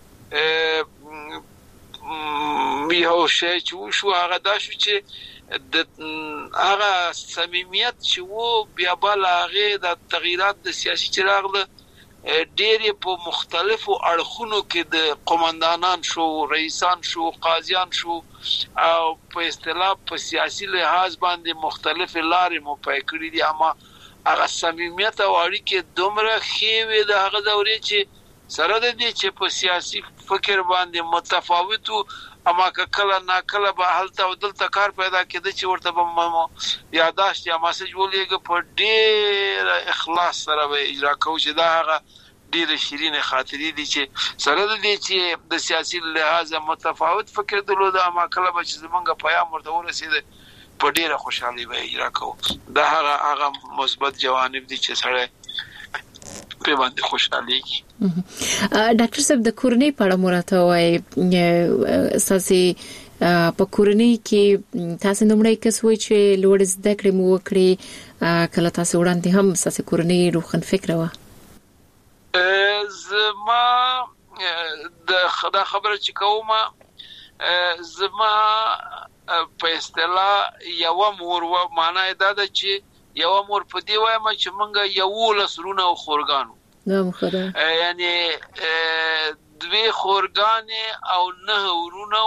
یو شی چې شو هغه دا شو چې د هغه صمیمیت چې وو بیا بل هغه د تغیرات د سیاسي چراغ له ډېر په مختلفو اړخونو کې د قومندانان شو رئیسان شو قاضیان شو او په اصطلاح په سیاسي لحاظ باندې مختلف لارې مو پای کړې دي اما هغه صمیمیت او اړیکې دومره خېوي د هغه دورې چې سره د دې چې په سیاسي فکر باندې متفاوتو اما کله نا کله به حالت او دلته کار پیدا کېده چې ورته به یاداشت یا مسج ولېږه په ډېر اخلاص سره به اجرا کوو چې دا هغه ډېر شیرین خاطرې دي چې سره د دې چې د سیاسي لحاظ متفاوت فکر درلود اما کله به چې زمونږ پیغام ورته ورسېده په ډېر خوشحالي به اجرا کوو دا هغه مثبت جوانب دي چې سره په باندې خوشحالي ډاکټر صاحب د کورنۍ په اړه مراته وای اساسي په کورنۍ کې تاسو نومړی کس وای چې لوړ زده کړې مو وکړي کله تاسو وړاندې هم اساسي کورنۍ روخن فکر و زما د خبره چې کومه زما په اصطلاح یو مور و معنی دا ده چې یو مور په دی وایم چې مونږ یو لسرونه او خورګانو نعم خدا یعنی دوی خورګان او نه ورونه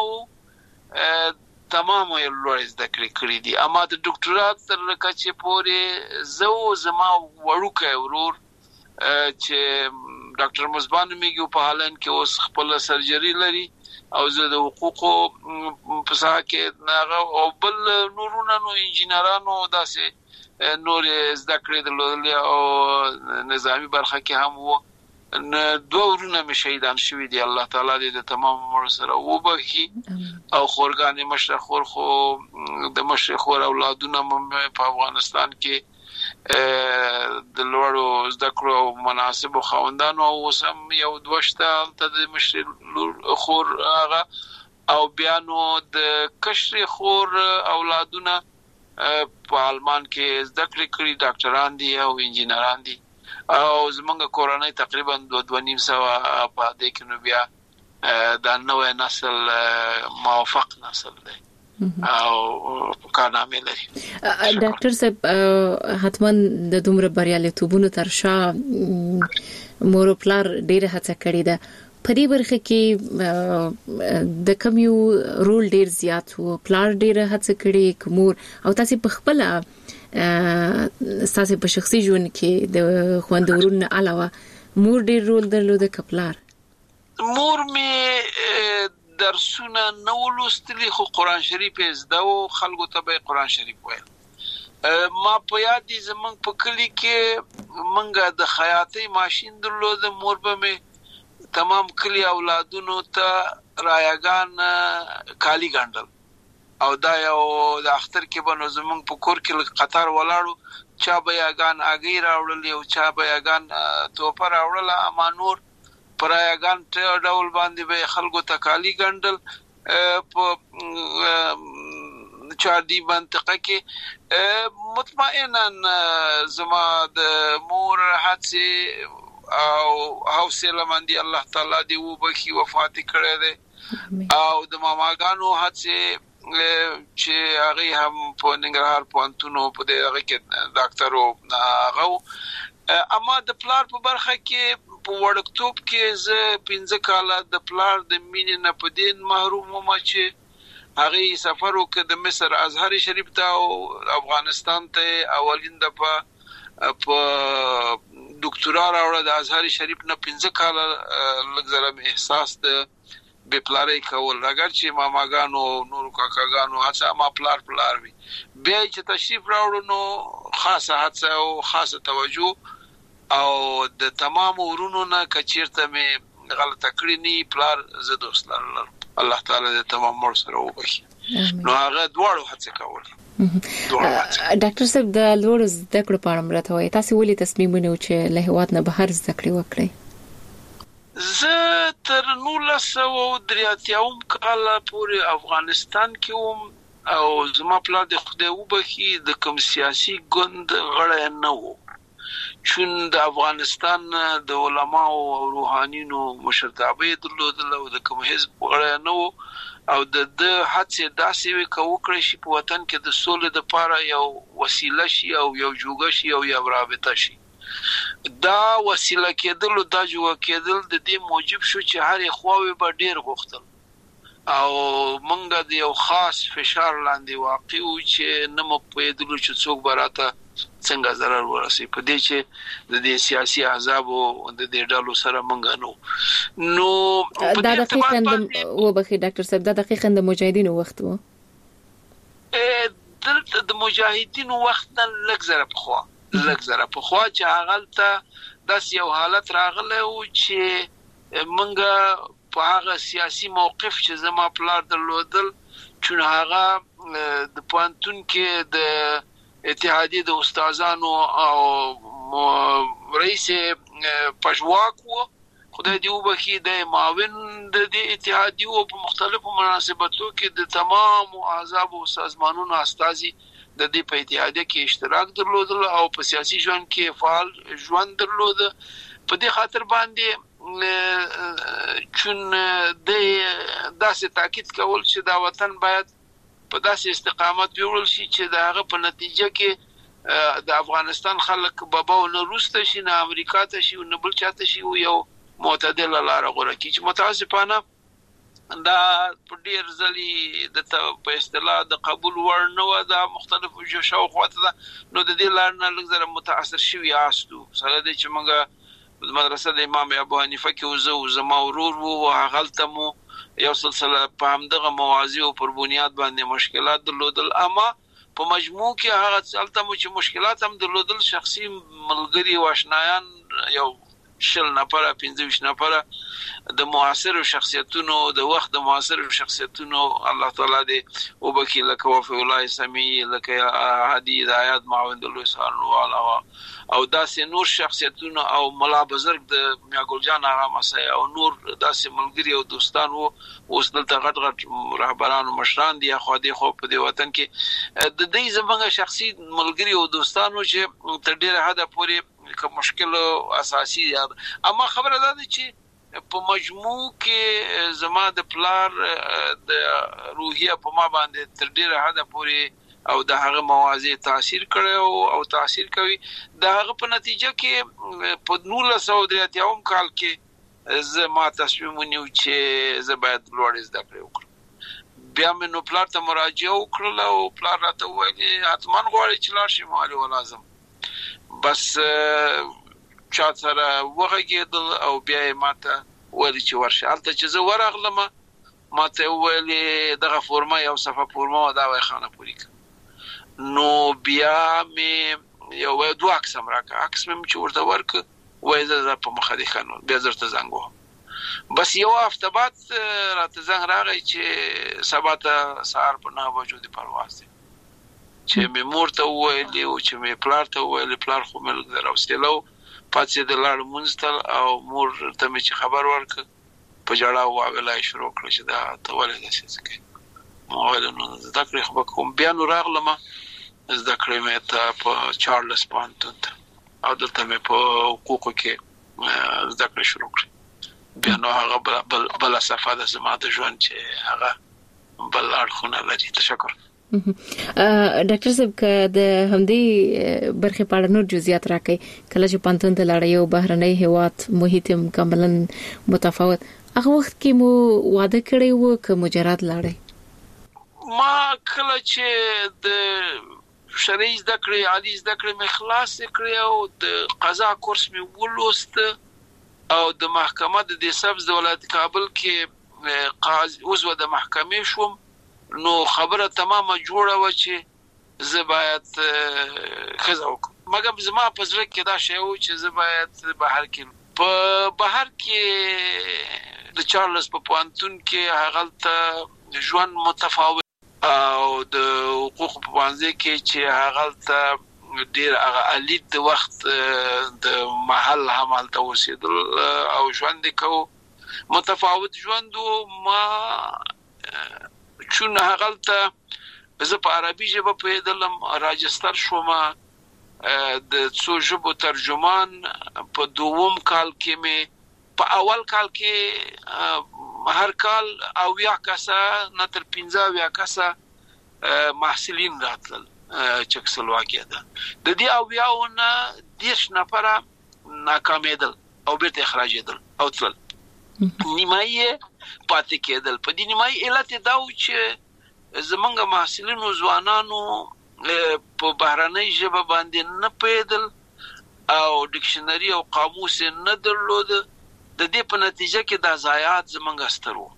تمام یې لوړ زده کړې دي اما د ډاکټرات تر کچې پورې زما وړوکی ورور چې ډاکټر مزبان میګو په هالند کې اوس خپل سرجری لري او زه د حقوقو په ساحه کې ناغه او بل نورونه نو انجینرانو داسې نور زده کړې درلودل او نظامی برخه کې هم وو دوه ورونه مې شهیدان شوي دي الله تعالی دې د تمام عمر سره وبخي او خورګانې مشر خور خو د مشر خور اولادونه په افغانستان کې د لوړو زده کړو مناسب خواندانو او سم یو دوشته ته د مشر خور هغه او بیا نو د کشر خور اولادونه په آلمان کې زده کړې کړې ډاکټران دي او انجینران دي او زمونږ کورنۍ تقریبا 2.5 په دې کې نو بیا د نوې نسل موافق نسل دی او کارنامې لري ډاکټر صاحب حتما د دومره بریالیتوبونو تر شا مور پلار ډیره هڅه کړې ده په دې برخه کې د کمیو رول ډیر زیات وو پلار ډیره هڅه کړې کومور او تاسو په خپل تاسو په شخصي ژوند کې د خوندورونو علاوه مور ډیر رول درلود کپلار مور می درسونه نو لوستلی خو قران شریف زده او خلکو ته به قران شریف وایي ما په یاد دي زمونږ په کلی کې منګه د خیاطۍ ماشين درلود مور به می تمام کلی اولادونو ته رایگان کالی ګاندل او دا یو د اختر کې بنو زمونږ په کور کې قطار ولاړو چا بیاګان اگې راوړل او چا بیاګان توپر راوړل اما نور پرایگان ډول باندې به خلکو ته کالی ګاندل په چا دی منطقه کې مطمئنا زما د مور هڅه او حوصله مندي الله تعالی دی وبخي وفات کړی دی او د ماماګانو هڅه چې هغه هم په ننګرهار پوهنتون په دې هغه کې ډاکټرو هغه اما د پلار په برخه کې په وړکتوب کې زه 15 کاله د پلار د مینې نه په دین محروم وم چې هغه سفر وکړ د مصر ازهر شریف ته او افغانستان ته اولین دفعه په ډاکټرا راوړل د ازهر شریف نه 15 کاله لږ احساس د به پلارې کول اگر چې ماماګانو نور کاکاګانو هڅه ما پلار وي بیا چې تشریف راوړو نو خاصه هڅه او خاصه توجه او د تمام ورونو نه کچیرته مې غلطه کړې نه پلار زه دوست لرم الله تعالی دې تمام مر سره وبخي نو هغه دواړو هڅه کول ډاکټر صاحب د لوړ زده کړو په اړه مرته وایي تاسو ولې تصمیم ونیو چې له هیواد نه بهر زده کړې وکړئ زه تر 1983 کال پورې افغانستان کې وم او زما پلار د خدای وبخي د کوم سیاسي ګوند غړی نه و، چون د افغانستان د علماو او روحانینو مشرتابه درلودل او د کوم حزب غړی نه و او د هڅې داسې وکړي چې په وطن کې د سولې لپاره یو وسیله شي او یو جوګه شي او یو رابطه شي. دا وسیله کېدل او دا جوړ کېدل د دې موجب شو چې هر خواوې به ډیر غوښتل او مونږ د یو خاص فشار لاندې واقع و چې نه مو پوهېدلو چې څوک به راته څنګه ضرر ورسوي، په دې چې د دې سیاسي احزاب او د دې ډلو سره مونږ نو دا دقیقاً وبخي ډاکټر صاحب، دا دقیقاً د مجاهدینو وخت و. د مجاهدینو وخت نه لږ زره په خوا چې هغه ته داس یو حالت راغلی و چې مونږ په هغه سیاسي موقف چې زما پلار درلودل، چون هغه د پوهنتون کې د اتحادیې د استادانو او رئیس پژواک و، خدای دې وبخي د معاون د اتحادیې په مختلفو مناسبتو کې د تمام احزاب او سازمانونو استازي د دې په اتحادیه کې اشتراک درلودل او په سیاسي ژوند کې فعال ژوند درلود. په دې خاطر باندې چون د داسې تاکید کول چې دا وطن باید په داسې استقامت ویول شي چې دا هغه په نتیجه کې د افغانستان خلک بابا نه روسته شي، نه امریکا ته شي، نه بل چاته شي، یو معتدل لار غوړه کی چې متاسفانه دا په ډیر ځلې د په اصطلاح د قبول ور نه و، دا مختلفو جوشو خواته ده. نو د دې لار نه لږ زره متاثر شوی یاستو سره د چې موږ د مدرسې د امام ابو حنیفه کې او زما ورور وو هغه مو یو سلسله په همدغه موازی او پر بنیاد باندې مشکلات درلودل، اما په مجموع کې هغه څلته مو چې مشکلات هم درلودل، شخصي ملګری او آشنایان یو 20 نفره 15 نفره د معاصر شخصیتونو د وخت د معاصر شخصیتونو الله تعالی دې وبخي لکه وفي الله سمي لکه هادي هدایت معاون الله سبحانه او داسې نور شخصیتونو او ملا بزرګ د میا ګل جان آغا مسای او نور داسې ملګری او دوستان وو، اوس دلته غټ رهبران او مشران دي خو دې خو په دې وطن کې د دې زمونږ شخصي ملګری او دوستانو چې تر ډیره حد پورې که مشکل اساسي یاد. اما خبره ده چې په مجموع کې زما د پلار د روحیه په ما باندې تر ډیره حد پورې او د هغه موازی تاثیر کړو او تاثیر کوي. د هغه په نتیجه کې په 1983 کال کې زما تصمیم ونیو چې زه باید لوړ زده کړې وکړم. بیا مې نو پلار ته مراجعه وکړه او پلار راته وویل حتما غواړي چې لاړ شم علي ولازم بس چا سره وغږېدل او بیا یې ماته ویل چې ورشه. هلته چې زه ورغلم ماته ویل دغه فورمه یو صفحه فورمه دا وای خانه پوری کړ. نو بیا مې یو دوه عکس هم راکړه، عکس مې چې ورته ورکړ وای زه په مخه دې خانو بیا درته زنګ وهم. بس یو هفته بعد راته زنګ راغی چې سبا ته سهار په 9 بجو د پرواز دی. چې مې مور ته وویل او چې مې پلار ته وویل، پلار خو مې دراوستلو پاتې د لاړ مونستل او مور ته مې چې خبر ورک په جړا واغلای شروع کړ چې دا ته ولې داسې کوي. مو ویل نو زه دا کړې خو کوم بیا نو راغلم زه کړې مې ته په چارلز پانتون او دلته مې په حقوقو کې زده کړې شروع کړې. بیا نو هغه بل صفه د زما د ژوند چې هغه بل اړخونه لري. تشکر. ډاکټر صاحب که د همدې برخې په اړه نور جزئیات راکړي، کله چې پانتون ته لاړی او بهرنۍ هیواد محیط هم کاملا متفاوت، هغه وخت کې مو واده کړی و که مجرد لاړی؟ ما کله چې د شرعي زده کړې عالي زده کړې مې خلاص کړې او د قضا کورس مې ولوست او د محکمه د سبز د ولایت کابل کې قاضي عضو د محکمې شوم. نو خبره تمامه جوړه و چې زه باید خزه وکړم، مګر زما په زړه کې دا شی و چې زه باید بهر کې د چارلز په پوهنتون کې هغه ژوند متفاوت او د حقوق په پوهنځي کې چې هغه ډیر هغه علي د وخت د محل حمل ته وسیدل او ژوند کو متفاوت ژوند ما چون هغلته زه په عربي ژبه پوهېدلم راجستر شوم د څو ژبو ترجمان په دوم کال کې مې په اول کال کې هر کال او یا کسه نه تر 15 کسه محصلین راتلل چکسلواکیا ده د دې او یاونه 10 نفره ناکامیدل او بیرته اخراجیدل او تل نیمایي پاتې کېدل په دې نیمایي علت دا و چې زمونږ محصلینو ځوانانو په بهرنۍ ژبه باندې نه پېدل او ډکشنري او قاموس نه درلود د دې په نتیجه کې د ضایعات زمونږ سترو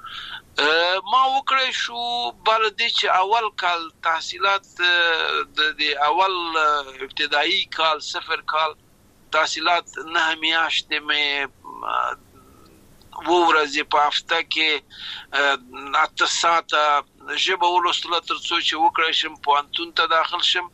ما وکړې شو بل دې چې اول کال تحصیلات د اول ابتدایي کال صفر کال تحصیلات 9 میاشتې مې ورځې په هفته کې 8 ساعته ژبه ولوستله تر څو چې وکړې شم پوهنتون ته داخل شم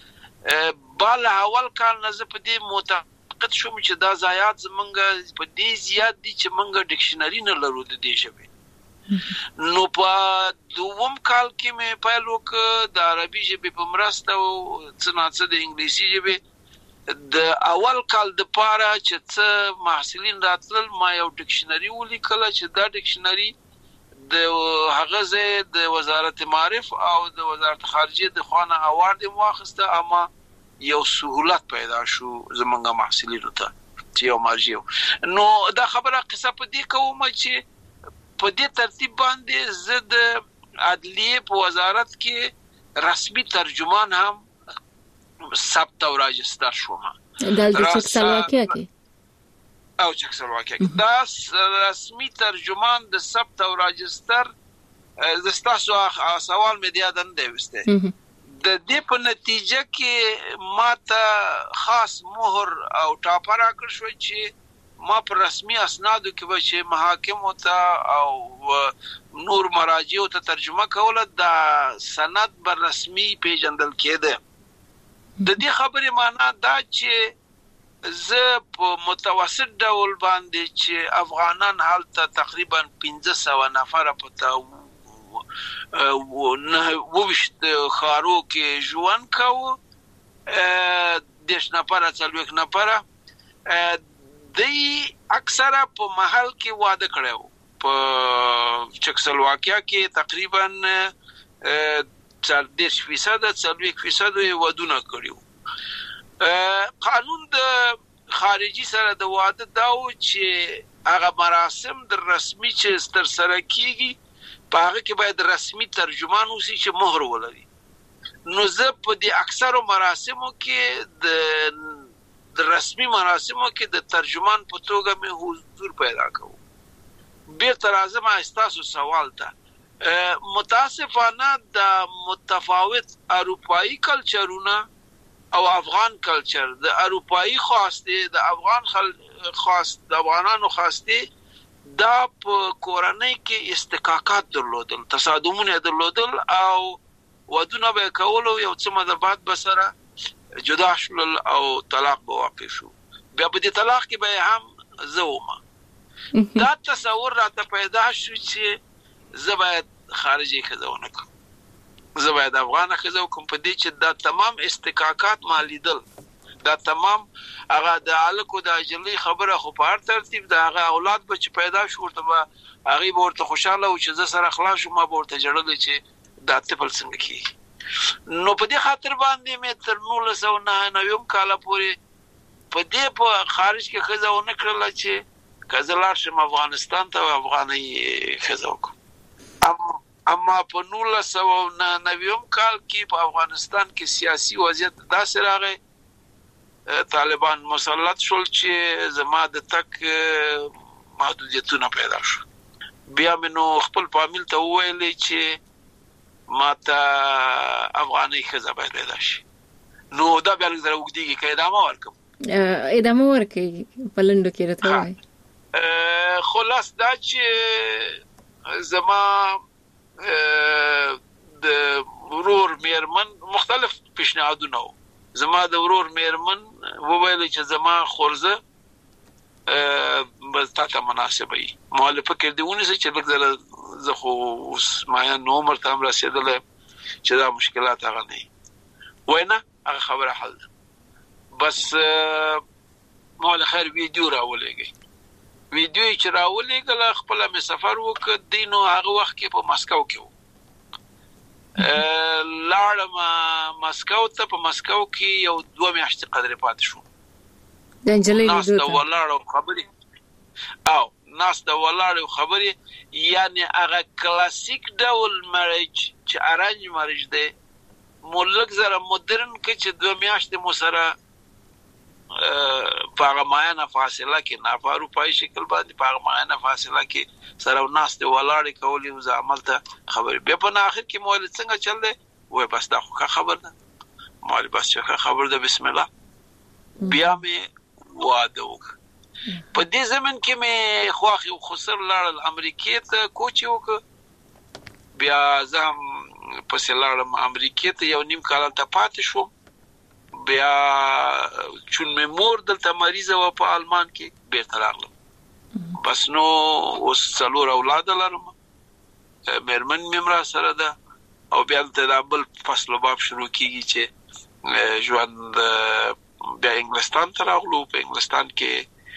بل اول کال نه زه په دې معتقد شوم چې دا ضایعات زمونږ په دې زیات دي چې مونږ ډکشنري نه لرو د دې ژبې نو په دوم کال کې مې پیل وکړ د عربي ژبې په مرسته او څه د انګلیسي ژبې د اول کال د پاره چې څه محصلین راتلل ما یو ډکشنري ولیکله چې دا ډکشنري د هغه ځای د وزارت معارف او د وزارت خارجه د خوانه اوارد واخسته اما یو سہولت پیدا شو زمونږ محصلینو ته چې یو مرجع نو دا خبره قصه په دې کوم چې په دې ترتیب باندې زه د عدلیه په وزارت کې رسمي ترجمان هم ثبت او راجستر شوم د چکسلواکیا کې او چکسلواکیا کې دا رسمي ترجمان د ثبت او راجستر د تاسو سوال مې یاد نه دی وسته د دې په نتیجه کې ماته خاص مهر او ټاپه راکړ شو چې ما پر رسمي اسنادو کې چې محاکم ته او نور مراجع ته ترجمه کوله د سند بر رسمي پیژندل کېده د دې خبرې معنی دا چې زه په متوسط ډول باندې چې افغانان حالت تقریبا 1500 نفر پته ووشت خارو کې ژوند کو 10 نفر 40 نفر دی اکثره په محل کې واده کړو په چکسلواکیا کې تقریبا 40% ودونه کړیو قانون د خارجي سره د واده داو چې هغه مراسم د رسمي چې تر سره کیږي په هغه کې باید رسمي ترجمان اوسي چې مهر ولري نو زه په دې اکثرو مراسمو کې د رسمي مراسمو کې د ترجمان په توګه مې حضور پیدا کوم بیرته راځم تاسو سوال ته متاسفانه د متفاوت اروپאי کلچرونه او افغان کلچر د اروپאי خواسته د افغان خواست د افغانانو خواسته دا په کورنۍ کې استکاکات درلودل تصادمونه درلودل او ودونه به کولو یو څه مدبات بسره جدا شول او طلاق به واقع شو بیا په دې طلاق کې به هم زوما دا تصور راته پیدا شو چې زه باید خارجي خزونه کوم زه باید افغانه خزو کوم په دې چې دا تمام استکاکات مالیدل دا تمام هغه د الکو د اجلي خبره خو په هر ترتیب د هغه اولاد به چې پیدا شو ورته هغه ورته خوشاله او چې زه سره خلاص شوم ما ورته جوړل چې دا طفل څنګه کی نو په دې خاطر باندې مې تر 1999 کال پورې په دې په خارج کې خزونه کړل چې کزلار شم افغانستان ته افغاني خزو اما په 1999 کال کې په افغانستان کې سیاسي وضعیت داسې راغی طالبان مسلط شول چې زما د تک محدودیتونه پیدا شو بیا مې نو خپل فامیل ته وویل چې ماته افغاني خزه باید پیدا شي نو دا بیا لږ زره وګديږي که ادامه ورکړي پلندو کې راته وای خلاص دا چې زما د ورور میرمن مختلف پیشنهادونه زما د ورور میرمن وویل چې زما خورزه بس تاسو مناسبه وي مؤلفه کې دیونه چې لږ زه خو اوس ما نو عمر ته هم رسیدل چې دا مشکلات هغه نه وینا هغه خبره حل بس مول خیر ویډیو راولېږي ویډیو چې راولېګل خپل می سفر وکړ دینو هغه وخت کې په مسکو کې لاړم مسکو ته په مسکو کې یو 2 میاشتې قدر پات شو د انجلۍ ناس د ولاړو خبرې او ناس د ولاړو خبرې یعنی هغه کلاسیک ډول مریج چې ارانج مریج دی مولک زره مدرن کې چې 2 میاشتې مو سره پاغمایانه فاصله کې نه په اروپایي شکل باندې پاغمایانه فاصله کې سره ناس د ولاړې کولې او عمل ته خبرې به په اخر کې مول څنګه چل دی وای بس دا خو خبر ده مال بس چې خبر ده بسم الله بیا مې واده وکړ په دې زمن کې مې خواخي او خسر لاړ امریکای ته کوچ وکړ بیا زه هم پسې لاړم امریکای ته یو نیم کال ته پاتې شوم بیا چون مې مور دلته مریضه و په آلمان کې بیرته راغلم بس نو اوس 4 اولاد لرم مېرمن مې مرا سره ده او بیا د بل فصل باب شروع کیږي چې ژوند بیا انګلستان ته راغلو په انګلستان کې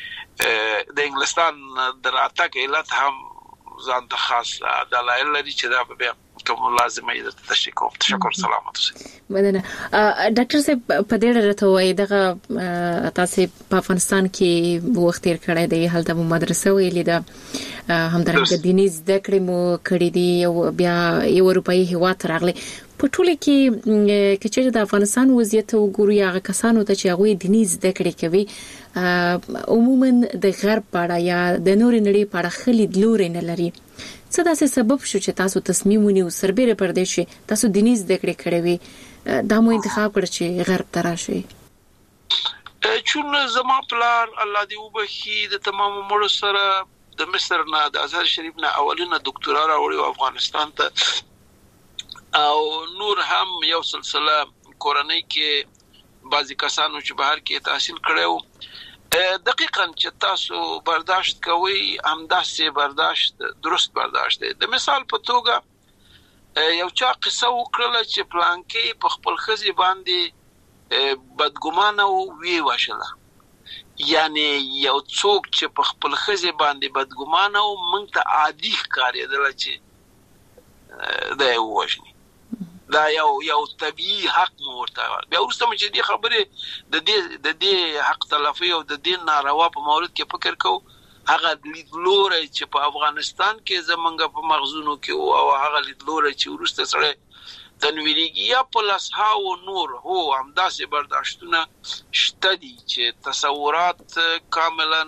د انګلستان دراتک علت هم ځان د خاص دلایل لري چې دا به کوم لازمه ده تشکر سلامت اوسئ بدنه ډاکټر صاحب په دې اړه ته وایي دغه تاسو په افغانستان کې وخت تیر کړی دی هلته مو مدرسه ویلې ده همدارنګه دیني زده کړې مو کړې دي او بیا یو اروپאי هیواد راغلي په ټوله کې چې د افغانستان وضعیت وګورو هغه کسانو ته چې هغه دیني زده کړې کوي عموما د غرب په اړه یا د نورې نړۍ په اړه خلید لوري نه لري څه داسې سبب شو چې تاسو تصمیم ونیو سربېره پر دې چې تاسو دیني زده کړې کړې وي دا مو انتخاب کړ چې غرب ته راشئ چون زما پلار الله دې وبخي د تمام مړو سره د مصر نه د ازهر شریف نه اولینه ډاکټورا راوړی افغانستان ته او نور هم یو سلسله کورنۍ کې بعضی کسانو چې بهر کې تحصیل کړو دقیقاً چې تاسو برداشت کوئ همداسې برداشت درست برداشت دی د مثال په توګه یو چا قصه وکړه چې پلانکی په خپل خزي باندې بدګمانه وی وشله یعنی یو څوک چې په خپل خزي باندې بدګمانه او مونږ ته عادي ښکارېدل چې دا وښني دا یو طبيعي حق مورته بیا ورسته چې دې خبره د دې حق تلفي او د دې ناروا په مورد کې فکر کو هغه لیدلوري چې په افغانستان کې زمونږ په مغزونو کې او هغه لیدلوري چې ورسته سره تنویریږي یا پلس هاو نور هو همداسې برداشتونه شته دي چې تصورات کاملا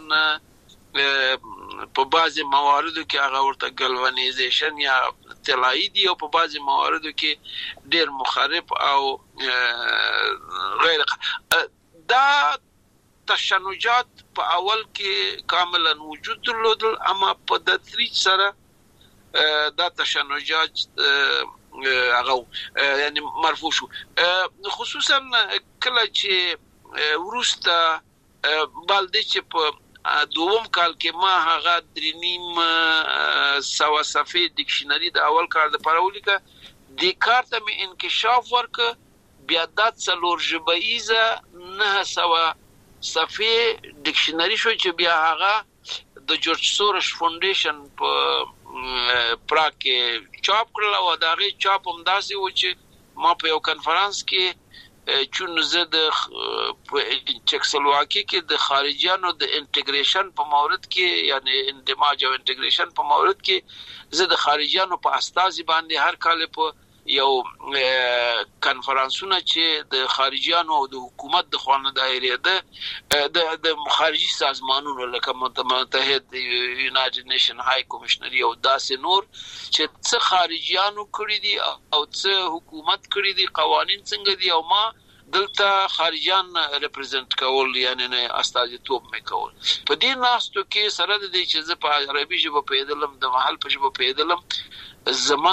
په بعضي مواردو کې هغه ورته ګلوانیزیشن یا طلایی دي او په بعضي مواردو کې ډېر مخرب او غیر دا تشنجات په اول کې کاملا وجود درلودل اما په تدریج سره دا تشنجات هغه یعنی مرفوع شو خصوصا کله چې ورسته بالدې چې په دوم کال کې ما هغه درنیم سوا صفحه ډکشنری د اول کال د پارولیکا د کارته مې انکشاف ورک بیا د څلور ژبایزه نه سوا صفحه ډکشنری شو چې بیا هغه د جورج سورش فاونډیشن په پراګ کې چاپ کړل او دا غي چاپ هم داسې و چې ما په یو کانفرنس کې چون زه د چکسلواکي کې د خارجيانو د انټیګریشن په مورد کې یعنی اندماج او انټیګریشن په مورد کې زه د خارجيانو په استازي باندې هر کال په یو کانفرنسونه چې د خارجيانو او د حکومت د خوانه دایره ده د خارجي سازمانونو لکه متحد یونایټډ نیشن های کمشنري او داسې نور چې څه خارجيانو کړی دي او څه حکومت کړی دي قوانين څنګه دي او ما دلته خارجيان ریپرزنټ کول یعنی نه استازیتوب مې کول په دې ناستو کې سره د دې چې زه په عربي ژبه پیدلم د محل په ژبه پیدلم زما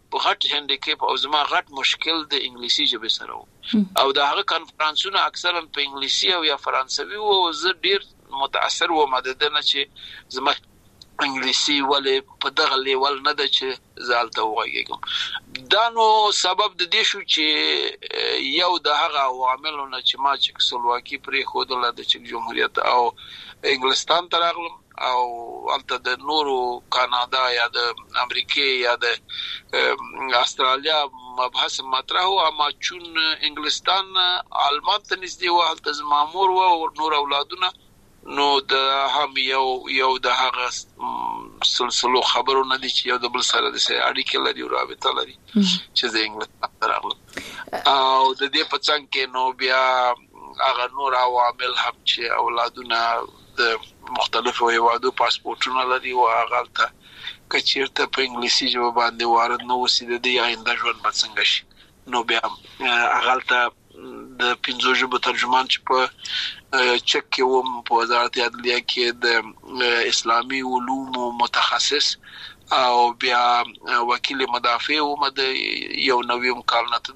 غټ هندیکیپ او زما غټ مشکل د انګلیسي ژبې سره او د هغه کانفرنسونه اکثرا په انګلیسي او یا فرانسوي او زه ډیر متاثر وم د دې نه چې زما انګلیسي ولې په دغه لیول نه ده چې زالته وایګم دا نو سبب د دې شو چې یو د هغه عواملونه چې ما چې سلواکي پرې خوده د چک جمهوریت او انګلستان ته راغلم او البته د نورو کاناډا یا د امریکای یا د استرالیا مبحث مطرح او ما چون انګلستان آلمان ته نږدې و هلته زما مور او نور اولادونه نو د هم یو د هغه سلسله خبرو نه دي چې یو د بل سره د اړیکې لري او رابطه لري چې د انګلستان راغلم او د دې په څنګ کې نو بیا هغه نور عوامل هم چې اولادونه د مختلفو هیوادو پاسپورتونه لري او هغه ته کچیرته په انګلیسي ژبه باندې وارد نو وسیده دی آینده ژوند به څنګه شي نو بیا هغه ته د پنځو ژبو ترجمان چې په چک کې وم په وزارت عدلیه کې د اسلامي علوم متخصص او بیا وکیل مدافع وم د یو نویم کال نه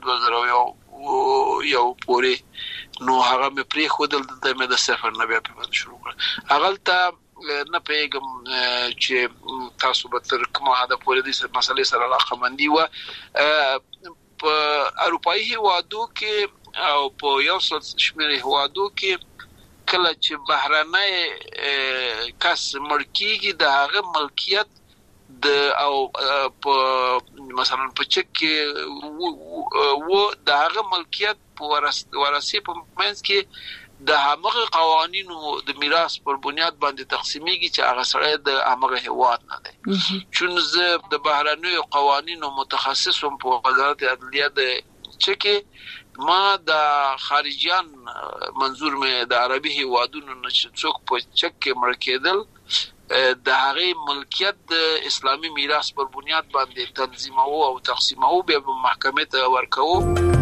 2001 یو پورې نو هغه مې پرې خودل د مې د سفر نه بیا په شروع کړ هغه ته نه پیغام چې تاسو به تر کومه حد پورې د مسلې سره علاقمندي و په اروپאי هیوادو کې او په یو څه شمېر هیوادو کې کله چې بهرنۍ کس ملکیږي د هغه ملکیت د او په مثلا په چک کې و د هغه ملکیت په ورثه په منځ کې د هغه قوانینو د میراث پر بنیاد باندې تقسیمېږي چې هغه سره د هغه هیواد نه دی چون زه د بهرنیو قوانینو متخصصم په وزارت عدلیه د چکه ما د خارجيان منظور مې د عربي هیوادونو نه چې څوک په چک کې مړ کېدل د هغه ملکیت د اسلامي میراث پر بنیاد باندې تنظیمو او تقسیمو به محکمه ته ورکوو